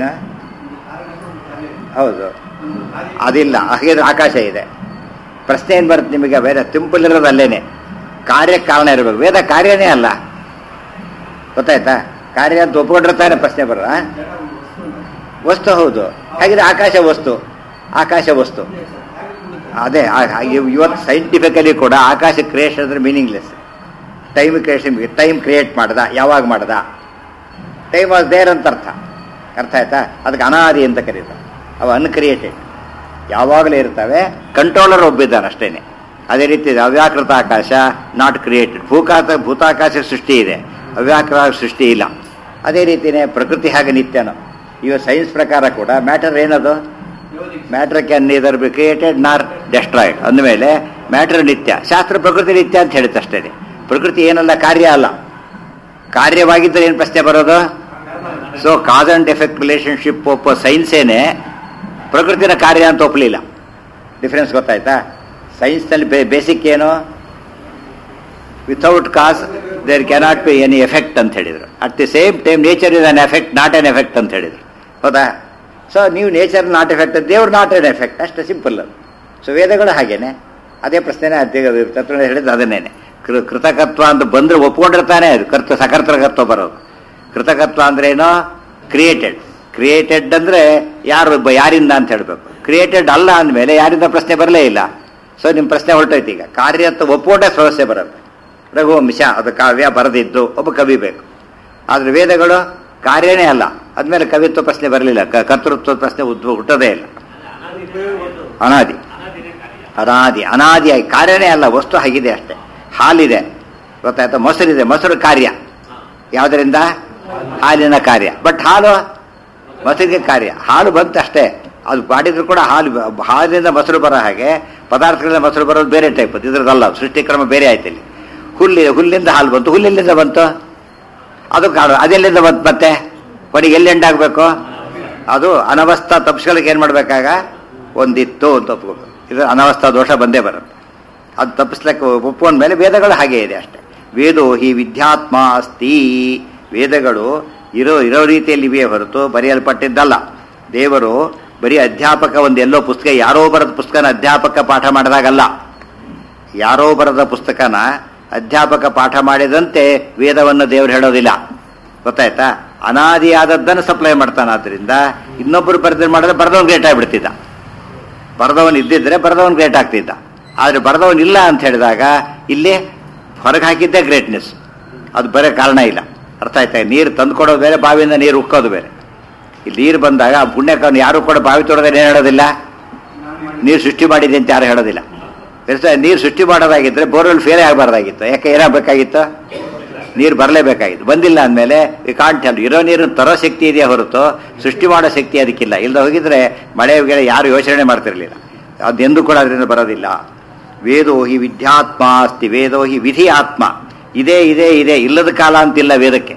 ಹೌದು, ಅದಿಲ್ಲ. ಹಾಗಿದ್ರೆ ಆಕಾಶ ಇದೆ. ಪ್ರಶ್ನೆ ಏನು ಬರುತ್ತೆ ನಿಮಗೆ? ವೇದ ಸಿಂಪಲ್ ಇರೋದು ಅಲ್ಲೇನೆ, ಕಾರ್ಯಕ್ಕೆ ಕಾರಣ ಇರಬೇಕು. ವೇದ ಕಾರ್ಯನೇ ಅಲ್ಲ, ಗೊತ್ತಾಯ್ತಾ? ಕಾರ್ಯ ಅಂತ ಒಪ್ಕೊಂಡಿರ್ತಾನೆ ಪ್ರಶ್ನೆ ಬರ ವಸ್ತು. ಹೌದು, ಹಾಗಿದ್ರೆ ಆಕಾಶ ವಸ್ತು. ಆಕಾಶ ವಸ್ತು ಅದೇ. ಇವತ್ತು ಸೈಂಟಿಫಿಕಲಿ ಕೂಡ ಆಕಾಶ ಕ್ರಿಯೇಷನ್ ಅಂದ್ರೆ meaningless. Time creation, time create ಮಾಡ್ದ, ಯಾವಾಗ ಮಾಡ್ದ? ಟೈಮ್ ವಾಸ್ ದೇರ್ ಅಂತ ಅರ್ಥ ಆಯ್ತಾ? ಅದಕ್ಕೆ ಅನಾದಿ ಅಂತ ಕರೀತಾರೆ. ಅವು ಅನ್ಕ್ರಿಯೇಟೆಡ್, ಯಾವಾಗಲೇ ಇರ್ತವೆ. ಕಂಟ್ರೋಲರ್ ಒಬ್ಬಿದ್ದಾನೆ ಅಷ್ಟೇನೆ. ಅದೇ ರೀತಿ ಅವ್ಯಾಕೃತ ಆಕಾಶ ನಾಟ್ ಕ್ರಿಯೇಟೆಡ್. ಭೂತಾಕಾಶ ಸೃಷ್ಟಿ ಇದೆ, ಅವ್ಯಾಕೃತ ಸೃಷ್ಟಿ ಇಲ್ಲ. ಅದೇ ರೀತಿಯೇ ಪ್ರಕೃತಿ ಹಾಗೆ ನಿತ್ಯನೋ. ಇವಾಗ ಸೈನ್ಸ್ ಪ್ರಕಾರ ಕೂಡ ಮ್ಯಾಟರ್ ಏನದು? Matter can neither be created nor destroyed ಅಂದಮೇಲೆ ಮ್ಯಾಟರ್ ನಿತ್ಯ. ಶಾಸ್ತ್ರ ಪ್ರಕೃತಿ ನಿತ್ಯ ಅಂತ ಹೇಳುತ್ತೆ ಅಷ್ಟೇ. ಪ್ರಕೃತಿ ಏನಲ್ಲ, ಕಾರ್ಯ ಅಲ್ಲ. ಕಾರ್ಯವಾಗಿದ್ದರೆ ಏನು ಪ್ರಶ್ನೆ ಬರೋದು? So cause and effect relationship ಒಪ್ಪೋ ಸೈನ್ಸೇನೆ ಪ್ರಕೃತಿನ ಕಾರ್ಯ ಅಂತ ಒಪ್ಪಲಿಲ್ಲ. ಡಿಫರೆನ್ಸ್ ಗೊತ್ತಾಯ್ತಾ? ಸೈನ್ಸ್ನಲ್ಲಿ ಬೇಸಿಕ್ ಏನು? Without cause there cannot be any effect ಅಂತ ಹೇಳಿದರು. At the same time nature is an effect, not an effect ಅಂತ ಹೇಳಿದರು. ಹೌದಾ? ಸೊ ನೀವು ನೇಚರ್ ನಾಟ್ ಎಫೆಕ್ಟ್, ದೇವ್ರು ನಾಟ್ ಎನ್ ಎಫೆಕ್ಟ್, ಅಷ್ಟೇ ಸಿಂಪಲ್. ಸೊ ವೇದಗಳು ಹಾಗೇನೆ. ಅದೇ ಪ್ರಶ್ನೆನೇ ತತ್ವ ಹೇಳಿದ್ದು ಅದನ್ನೇನೆ. ಕೃತಕತ್ವ ಅಂತ ಬಂದರೆ ಒಪ್ಕೊಂಡಿರ್ತಾನೆ. ಅದು ಸಕರ್ತಕತ್ವ ಬರೋದು. ಕೃತಕತ್ವ ಅಂದ್ರೇನು? ಕ್ರಿಯೇಟೆಡ್. ಕ್ರಿಯೇಟೆಡ್ ಅಂದರೆ ಯಾರಿಂದ ಅಂತ ಹೇಳಬೇಕು. ಕ್ರಿಯೇಟೆಡ್ ಅಲ್ಲ ಅಂದಮೇಲೆ ಯಾರಿಂದ ಪ್ರಶ್ನೆ ಬರಲೇ ಇಲ್ಲ. ಸೊ ನಿಮ್ಮ ಪ್ರಶ್ನೆ ಹೊರಟೋಯ್ತು. ಈಗ ಕಾರ್ಯತ್ವ ಒಪ್ಪೋಟೆ ಸಮಸ್ಯೆ ಬರುತ್ತೆ. ರಘುವಂಶ ಅದು ಕಾವ್ಯ ಬರೆದಿದ್ದು ಒಬ್ಬ ಕವಿ ಬೇಕು. ಆದರೆ ವೇದಗಳು ಕಾರ್ಯನೇ ಅಲ್ಲ, ಆದ್ಮೇಲೆ ಕವಿತ್ವ ಪ್ರಶ್ನೆ ಬರಲಿಲ್ಲ, ಕರ್ತೃತ್ವ ಪ್ರಶ್ನೆ ಹುಟ್ಟೋದೇ ಇಲ್ಲ. ಅನಾದಿ. ಅನಾದಿಯಾಗಿ ಕಾರ್ಯನೇ ಅಲ್ಲ, ವಸ್ತು ಆಗಿದೆ ಅಷ್ಟೇ. ಹಾಲಿದೆ ಗೊತ್ತಾಯ್ತಾ, ಮೊಸರಿದೆ, ಮೊಸರು ಕಾರ್ಯ ಯಾವುದರಿಂದ? ಹಾಲಿನ ಕಾರ್ಯ. ಬಟ್ ಹಾಲು ಮೊಸರಿಗೆ ಕಾರ್ಯ. ಹಾಲು ಬಂತು ಅಷ್ಟೇ, ಅದು ಮಾಡಿದ್ರು ಕೂಡ ಹಾಲಿನಿಂದ ಮೊಸರು ಬರೋ ಹಾಗೆ ಪದಾರ್ಥಗಳಿಂದ ಮೊಸರು ಬರೋದು ಬೇರೆ ಟೈಪ್, ಇದ್ರದ್ದಲ್ಲ, ಸೃಷ್ಟಿಕ್ರಮ ಬೇರೆ ಆಯ್ತು ಇಲ್ಲಿ. ಹುಲ್ಲಿಂದ ಹಾಲು ಬಂತು, ಹುಲ್ಲಿಂದ ಬಂತು, ಅದು ಕಾಳು ಅದೆಲ್ಲಿಂದ ಬಂತು ಮತ್ತೆ ಕೊನೆಗೆ ಎಲ್ಲಿ ಎಂಡಾಗಬೇಕು? ಅದು ಅನವಸ್ಥಾ ತಪ್ಪಿಸ್ಗಳಿಗೆ ಏನು ಮಾಡಬೇಕಾಗ ಒಂದಿತ್ತು ಅಂತ ಒಪ್ಬೇಕು. ಇದು ಅನವಸ್ಥಾ ದೋಷ ಬಂದೇ ಬರುತ್ತೆ. ಅದು ತಪ್ಪಿಸ್ಲಿಕ್ಕೆ ಒಪ್ಕೊಂಡ್ಮೇಲೆ ವೇದಗಳು ಹಾಗೇ ಇದೆ ಅಷ್ಟೇ. ವೇದೋ ಹಿ ವಿದ್ಯಾತ್ಮ ಅಸ್ತಿ, ವೇದಗಳು ಇರೋ ರೀತಿಯಲ್ಲಿ ಇವೆಯೇ ಹೊರತು ಬರೆಯಲ್ಪಟ್ಟಿದ್ದಲ್ಲ. ದೇವರು ಬರೀ ಅಧ್ಯಾಪಕ ಒಂದೆಲ್ಲೋ ಪುಸ್ತಕ, ಯಾರೋ ಬರೆದ ಪುಸ್ತಕನ ಅಧ್ಯಾಪಕ ಪಾಠ ಮಾಡಿದಾಗಲ್ಲ, ಯಾರೋ ಬರೆದ ಪುಸ್ತಕನ ಅಧ್ಯಾಪಕ ಪಾಠ ಮಾಡಿದಂತೆ ವೇದವನ್ನು ದೇವರು ಹೇಳೋದಿಲ್ಲ. ಗೊತ್ತಾಯ್ತಾ? ಅನಾದಿಯಾದದ್ದನ್ನು ಸಪ್ಲೈ ಮಾಡ್ತಾನೆ. ಆದ್ದರಿಂದ ಇನ್ನೊಬ್ಬರು ಮಾಡಿದ್ರೆ ಬರೆದವನು ಗ್ರೇಟ್ ಆಗಿಬಿಡ್ತಿದ್ದ. ಬರೆದವನು ಇದ್ದಿದ್ರೆ ಬರೆದವನು ಗ್ರೇಟ್ ಆಗ್ತಿದ್ದ. ಆದರೆ ಬರೆದವನು ಇಲ್ಲ ಅಂತ ಹೇಳಿದಾಗ ಇಲ್ಲಿ ಹೊರಗೆ ಹಾಕಿದ್ದೇ ಗ್ರೇಟ್ನೆಸ್. ಅದು ಬರೋ ಕಾರಣ ಇಲ್ಲ. ಅರ್ಥ ಆಯ್ತಾ? ನೀರು ತಂದುಕೊಡೋದು ಬೇರೆ, ಬಾವಿಯಿಂದ ನೀರು ಉಕ್ಕೋದು ಬೇರೆ. ಇಲ್ಲಿ ನೀರು ಬಂದಾಗ ಆ ಪುಣ್ಯಕವನ್ನು ಯಾರು ಕೂಡ ಬಾವಿ ತೊಡೋದೇನು ಹೇಳೋದಿಲ್ಲ, ನೀರು ಸೃಷ್ಟಿ ಮಾಡಿದೆ ಅಂತ ಯಾರು ಹೇಳೋದಿಲ್ಲ. ನೀರು ಸೃಷ್ಟಿ ಮಾಡೋದಾಗಿದ್ದರೆ ಬೋರ್ವೆಲ್ ಫೇರೇ ಆಗಬಾರ್ದಾಗಿತ್ತು. ಯಾಕೆ ಏನಾಗಬೇಕಾಗಿತ್ತು? ನೀರು ಬರಲೇಬೇಕಾಗಿತ್ತು. ಬಂದಿಲ್ಲ ಅಂದಮೇಲೆ ಈ ಕಾಣ್ತಲ್ಲ, ಇರೋ ನೀರನ್ನು ತರೋ ಶಕ್ತಿ ಇದೆಯಾ ಹೊರತು ಸೃಷ್ಟಿ ಮಾಡೋ ಶಕ್ತಿ ಅದಕ್ಕಿಲ್ಲ. ಇಲ್ಲದ ಹೋಗಿದ್ರೆ ಮಳೆ ಯಾರು ಯೋಚನೆ ಮಾಡ್ತಿರಲಿಲ್ಲ. ಅದೆಂದೂ ಕೂಡ ಅದರಿಂದ ಬರೋದಿಲ್ಲ. ವೇದೋ ಹಿ ವಿದ್ಯಾತ್ಮ ಅಸ್ತಿ, ವೇದೋ ಹಿ ವಿಧಿ ಆತ್ಮ. ಇದೇ ಇಲ್ಲದ ಕಾಲ ಅಂತಿಲ್ಲ ವೇದಕ್ಕೆ.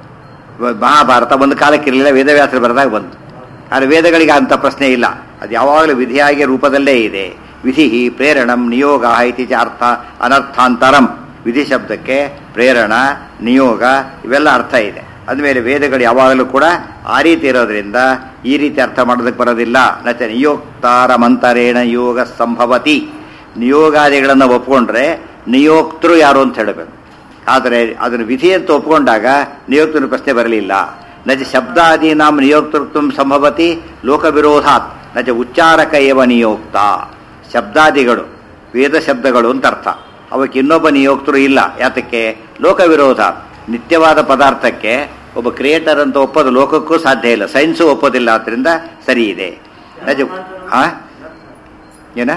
ಮಹಾಭಾರತ ಒಂದು ಕಾಲಕ್ಕೆ ಇರಲಿಲ್ಲ, ವೇದವ್ಯಾಸರು ಬರೆದಾಗ ಬಂತು. ಆದರೆ ವೇದಗಳಿಗೆ ಅಂಥ ಪ್ರಶ್ನೆ ಇಲ್ಲ. ಅದು ಯಾವಾಗಲೂ ವಿಧಿಯಾಗಿ ರೂಪದಲ್ಲೇ ಇದೆ. ವಿಧಿ ಪ್ರೇರಣಂ ನಿಯೋಗ ಇತಿ ಚ ಅರ್ಥ ಅನರ್ಥಾಂತರಂ. ವಿಧಿ ಶಬ್ದಕ್ಕೆ ಪ್ರೇರಣ, ನಿಯೋಗ ಇವೆಲ್ಲ ಅರ್ಥ ಇದೆ. ಅಂದಮೇಲೆ ವೇದಗಳು ಯಾವಾಗಲೂ ಕೂಡ ಆ ರೀತಿ ಇರೋದ್ರಿಂದ ಈ ರೀತಿ ಅರ್ಥ ಮಾಡೋದಕ್ಕೆ ಬರೋದಿಲ್ಲ. ನಚ ನಿಯೋಕ್ತಾರ ಮಂತರೇಣ ಯೋಗ ಸಂಭವತಿ. ನಿಯೋಗಾದಿಗಳನ್ನು ಒಪ್ಕೊಂಡ್ರೆ ನಿಯೋಕ್ತರು ಯಾರು ಅಂತ ಹೇಳಬೇಕು. ಆದರೆ ಅದನ್ನು ವಿಧಿ ಅಂತ ಒಪ್ಕೊಂಡಾಗ ನಿಯೋಕ್ತನ ಪ್ರಶ್ನೆ ಬರಲಿಲ್ಲ. ನಚ ಶಬ್ದಾದೀನಾಂ ನಿಯೋಕ್ತೃತ್ವ ಸಂಭವತಿ ಲೋಕ ವಿರೋಧಾತ್ ನಚ ಉಚ್ಚಾರಕ ಏವ ನಿಯೋಕ್ತ. ಶಬ್ದಾದಿಗಳು ವೇದ ಶಬ್ದಗಳು ಅಂತ ಅರ್ಥ. ಅವಕ್ಕೆ ಇನ್ನೊಬ್ಬ ನಿಯೋಕ್ತರು ಇಲ್ಲ. ಯಾತಕ್ಕೆ? ಲೋಕ ವಿರೋಧ. ನಿತ್ಯವಾದ ಪದಾರ್ಥಕ್ಕೆ ಒಬ್ಬ ಕ್ರಿಯೇಟರ್ ಅಂತ ಒಪ್ಪೋದು ಲೋಕಕ್ಕೂ ಸಾಧ್ಯ ಇಲ್ಲ, ಸೈನ್ಸು ಒಪ್ಪೋದಿಲ್ಲ. ಆದ್ದರಿಂದ ಸರಿ ಇದೆ. ಏನ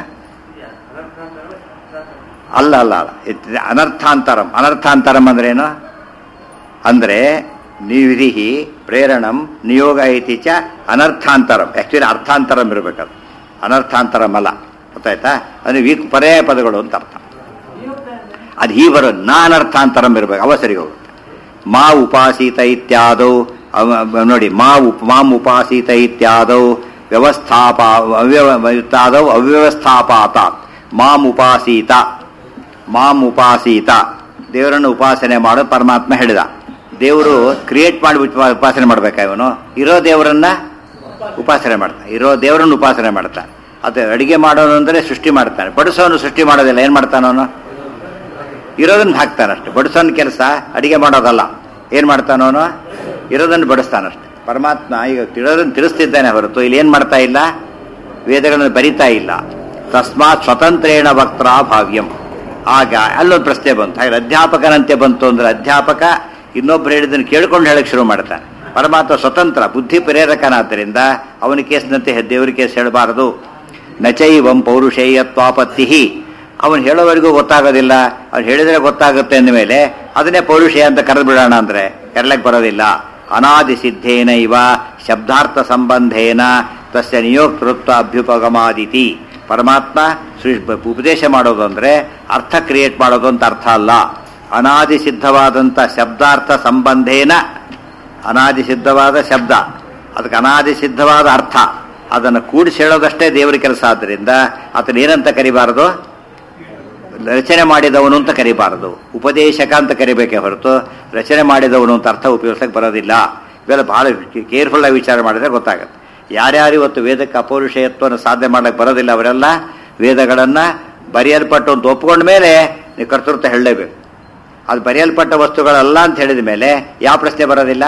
ಅಲ್ಲ ಅನರ್ಥಾಂತರಂ. ಅನರ್ಥಾಂತರಂ ಅಂದ್ರೇನು? ಅಂದ್ರೆ ನಿವಿಧಿ ಪ್ರೇರಣಂ ನಿಯೋಗ ಐತಿ ಚ ಅನರ್ಥಾಂತರಂ. ಆಕ್ಚುಲಿ ಅರ್ಥಾಂತರಂ ಇರಬೇಕದು, ಅನರ್ಥಾಂತರಂ ಅಲ್ಲ. ಗೊತ್ತಾಯ್ತಾ? ಅಂದ್ರೆ ಪರ್ಯಾಯ ಪದಗಳು ಅಂತ ಅರ್ಥ. ಅದು ಹೀ ಬರೋ ಅನರ್ಥಾಂತರಂ ಇರಬೇಕು, ಅವ ಸರಿ ಹೋಗುತ್ತೆ. ಮಾ ಉಪಾಸೀತ ಇತ್ಯಾದೌ ನೋಡಿ, ಮಾಂ ಉಪಾಸೀತ ಇತ್ಯಾದೌ ವ್ಯವಸ್ಥಾಪಾದೌ ಅವ್ಯವಸ್ಥಾಪಾತ. ಮಾಂ ಉಪಾಸೀತ ದೇವರನ್ನು ಉಪಾಸನೆ ಮಾಡೋ ಪರಮಾತ್ಮ ಹೇಳಿದ. ದೇವರು ಕ್ರಿಯೇಟ್ ಮಾಡಿಬಿಟ್ಟು ಉಪಾಸನೆ ಮಾಡ್ಬೇಕಾ? ಇವನು ಇರೋ ದೇವರನ್ನ ಉಪಾಸನೆ ಮಾಡ್ತಾನೆ, ಇರೋ ದೇವರನ್ನು ಉಪಾಸನೆ ಮಾಡ್ತಾನೆ. ಅದು ಅಡಿಗೆ ಮಾಡೋನು ಅಂದರೆ ಸೃಷ್ಟಿ ಮಾಡ್ತಾನೆ, ಬಡಿಸೋನು ಸೃಷ್ಟಿ ಮಾಡೋದಿಲ್ಲ. ಏನು ಮಾಡ್ತಾನವನು? ಇರೋದನ್ನು ಹಾಕ್ತಾನಷ್ಟೆ. ಬಡಿಸೋನ ಕೆಲಸ ಅಡಿಗೆ ಮಾಡೋದಲ್ಲ. ಏನು ಮಾಡ್ತಾನವನು? ಇರೋದನ್ನು ಬಡಿಸ್ತಾನಷ್ಟೆ. ಪರಮಾತ್ಮ ಈಗ ತಿಳೋದನ್ನು ತಿಳಿಸ್ತಿದ್ದಾನೆ ಹೊರತು ಇಲ್ಲಿ ಏನು ಮಾಡ್ತಾ ಇಲ್ಲ, ವೇದಗಳನ್ನು ಬರಿತಾ ಇಲ್ಲ. ತಸ್ಮಾತ್ ಸ್ವತಂತ್ರೇಣ ವಕ್ತ್ರ ಭಾವ್ಯಂ. ಆಗ ಅಲ್ಲೊಂದು ಪ್ರಶ್ನೆ ಬಂತು. ಹಾಗೆ ಅಧ್ಯಾಪಕನಂತೆ ಬಂತು ಅಂದ್ರೆ ಅಧ್ಯಾಪಕ ಇನ್ನೊಬ್ರು ಹೇಳಿದ್ದನ್ನು ಕೇಳ್ಕೊಂಡು ಹೇಳಕ್ಕೆ ಶುರು ಮಾಡ್ತಾನೆ. ಪರಮಾತ್ಮ ಸ್ವತಂತ್ರ, ಬುದ್ಧಿ ಪ್ರೇರಕನಾದ್ದರಿಂದ ಅವನ ಕೇಸಿನಂತೆ ದೇವರ ಕೇಸ್ ಹೇಳಬಾರದು. ನಚೈವಂ ಪೌರುಷೇಯತ್ವಾಪತ್ತಿ. ಅವನು ಹೇಳೋವರೆಗೂ ಗೊತ್ತಾಗೋದಿಲ್ಲ, ಅವ್ನು ಹೇಳಿದರೆ ಗೊತ್ತಾಗುತ್ತೆ ಅಂದಮೇಲೆ ಅದನ್ನೇ ಪೌರುಷೇಯ ಅಂತ ಕರೆದು ಬಿಡೋಣ ಅಂದರೆ ಕರೆಲಕ್ಕೆ ಬರೋದಿಲ್ಲ. ಅನಾದಿ ಸಿದ್ಧೇನ ಇವ ಶಬ್ದಾರ್ಥ ಸಂಬಂಧೇನ ತಸ್ಯ ನಿಯೋಕ್ತೃತ್ವ ಅಭ್ಯುಪಗಮಾದಿತಿ. ಪರಮಾತ್ಮ ಉಪದೇಶ ಮಾಡೋದು ಅಂದರೆ ಅರ್ಥ ಕ್ರಿಯೇಟ್ ಮಾಡೋದು ಅಂತ ಅರ್ಥ ಅಲ್ಲ. ಅನಾದಿ ಸಿದ್ಧವಾದಂಥ ಶಬ್ದಾರ್ಥ ಸಂಬಂಧೇನ, ಅನಾದಿ ಸಿದ್ಧವಾದ ಶಬ್ದ, ಅದಕ್ಕೆ ಅನಾದಿ ಸಿದ್ಧವಾದ ಅರ್ಥ, ಅದನ್ನು ಕೂಡಿಸಿ ಹೇಳೋದಷ್ಟೇ ದೇವರ ಕೆಲಸ. ಆದ್ದರಿಂದ ಆತನ ಏನಂತ ಕರಿಬಾರದು? ರಚನೆ ಮಾಡಿದವನು ಅಂತ ಕರಿಬಾರದು, ಉಪದೇಶಕ ಅಂತ ಕರಿಬೇಕೇ ಹೊರತು ರಚನೆ ಮಾಡಿದವನು ಅಂತ ಅರ್ಥ ಉಪಯೋಗಿಸಕ್ಕೆ ಬರೋದಿಲ್ಲ. ಇವೆಲ್ಲ ಬಹಳ ಕೇರ್ಫುಲ್ ಆಗಿ ವಿಚಾರ ಮಾಡಿದ್ರೆ ಗೊತ್ತಾಗುತ್ತೆ. ಯಾರ್ಯಾರು ಇವತ್ತು ವೇದಕ್ಕೆ ಅಪೌರುಷೇಯತ್ವವನ್ನು ಸಾಧನೆ ಮಾಡಕ್ಕೆ ಬರೋದಿಲ್ಲ ಅವರೆಲ್ಲ ವೇದಗಳನ್ನು ಬರೆಯಲ್ಪಟ್ಟು ಅಂತ ಒಪ್ಕೊಂಡ ಮೇಲೆ ನೀವು ಕರ್ತೃತ್ವ ಹೇಳಲೇಬೇಕು. ಅದು ಬರೆಯಲ್ಪಟ್ಟ ವಸ್ತುಗಳಲ್ಲ ಅಂತ ಹೇಳಿದ ಮೇಲೆ ಯಾವ ಪ್ರಶ್ನೆ ಬರೋದಿಲ್ಲ,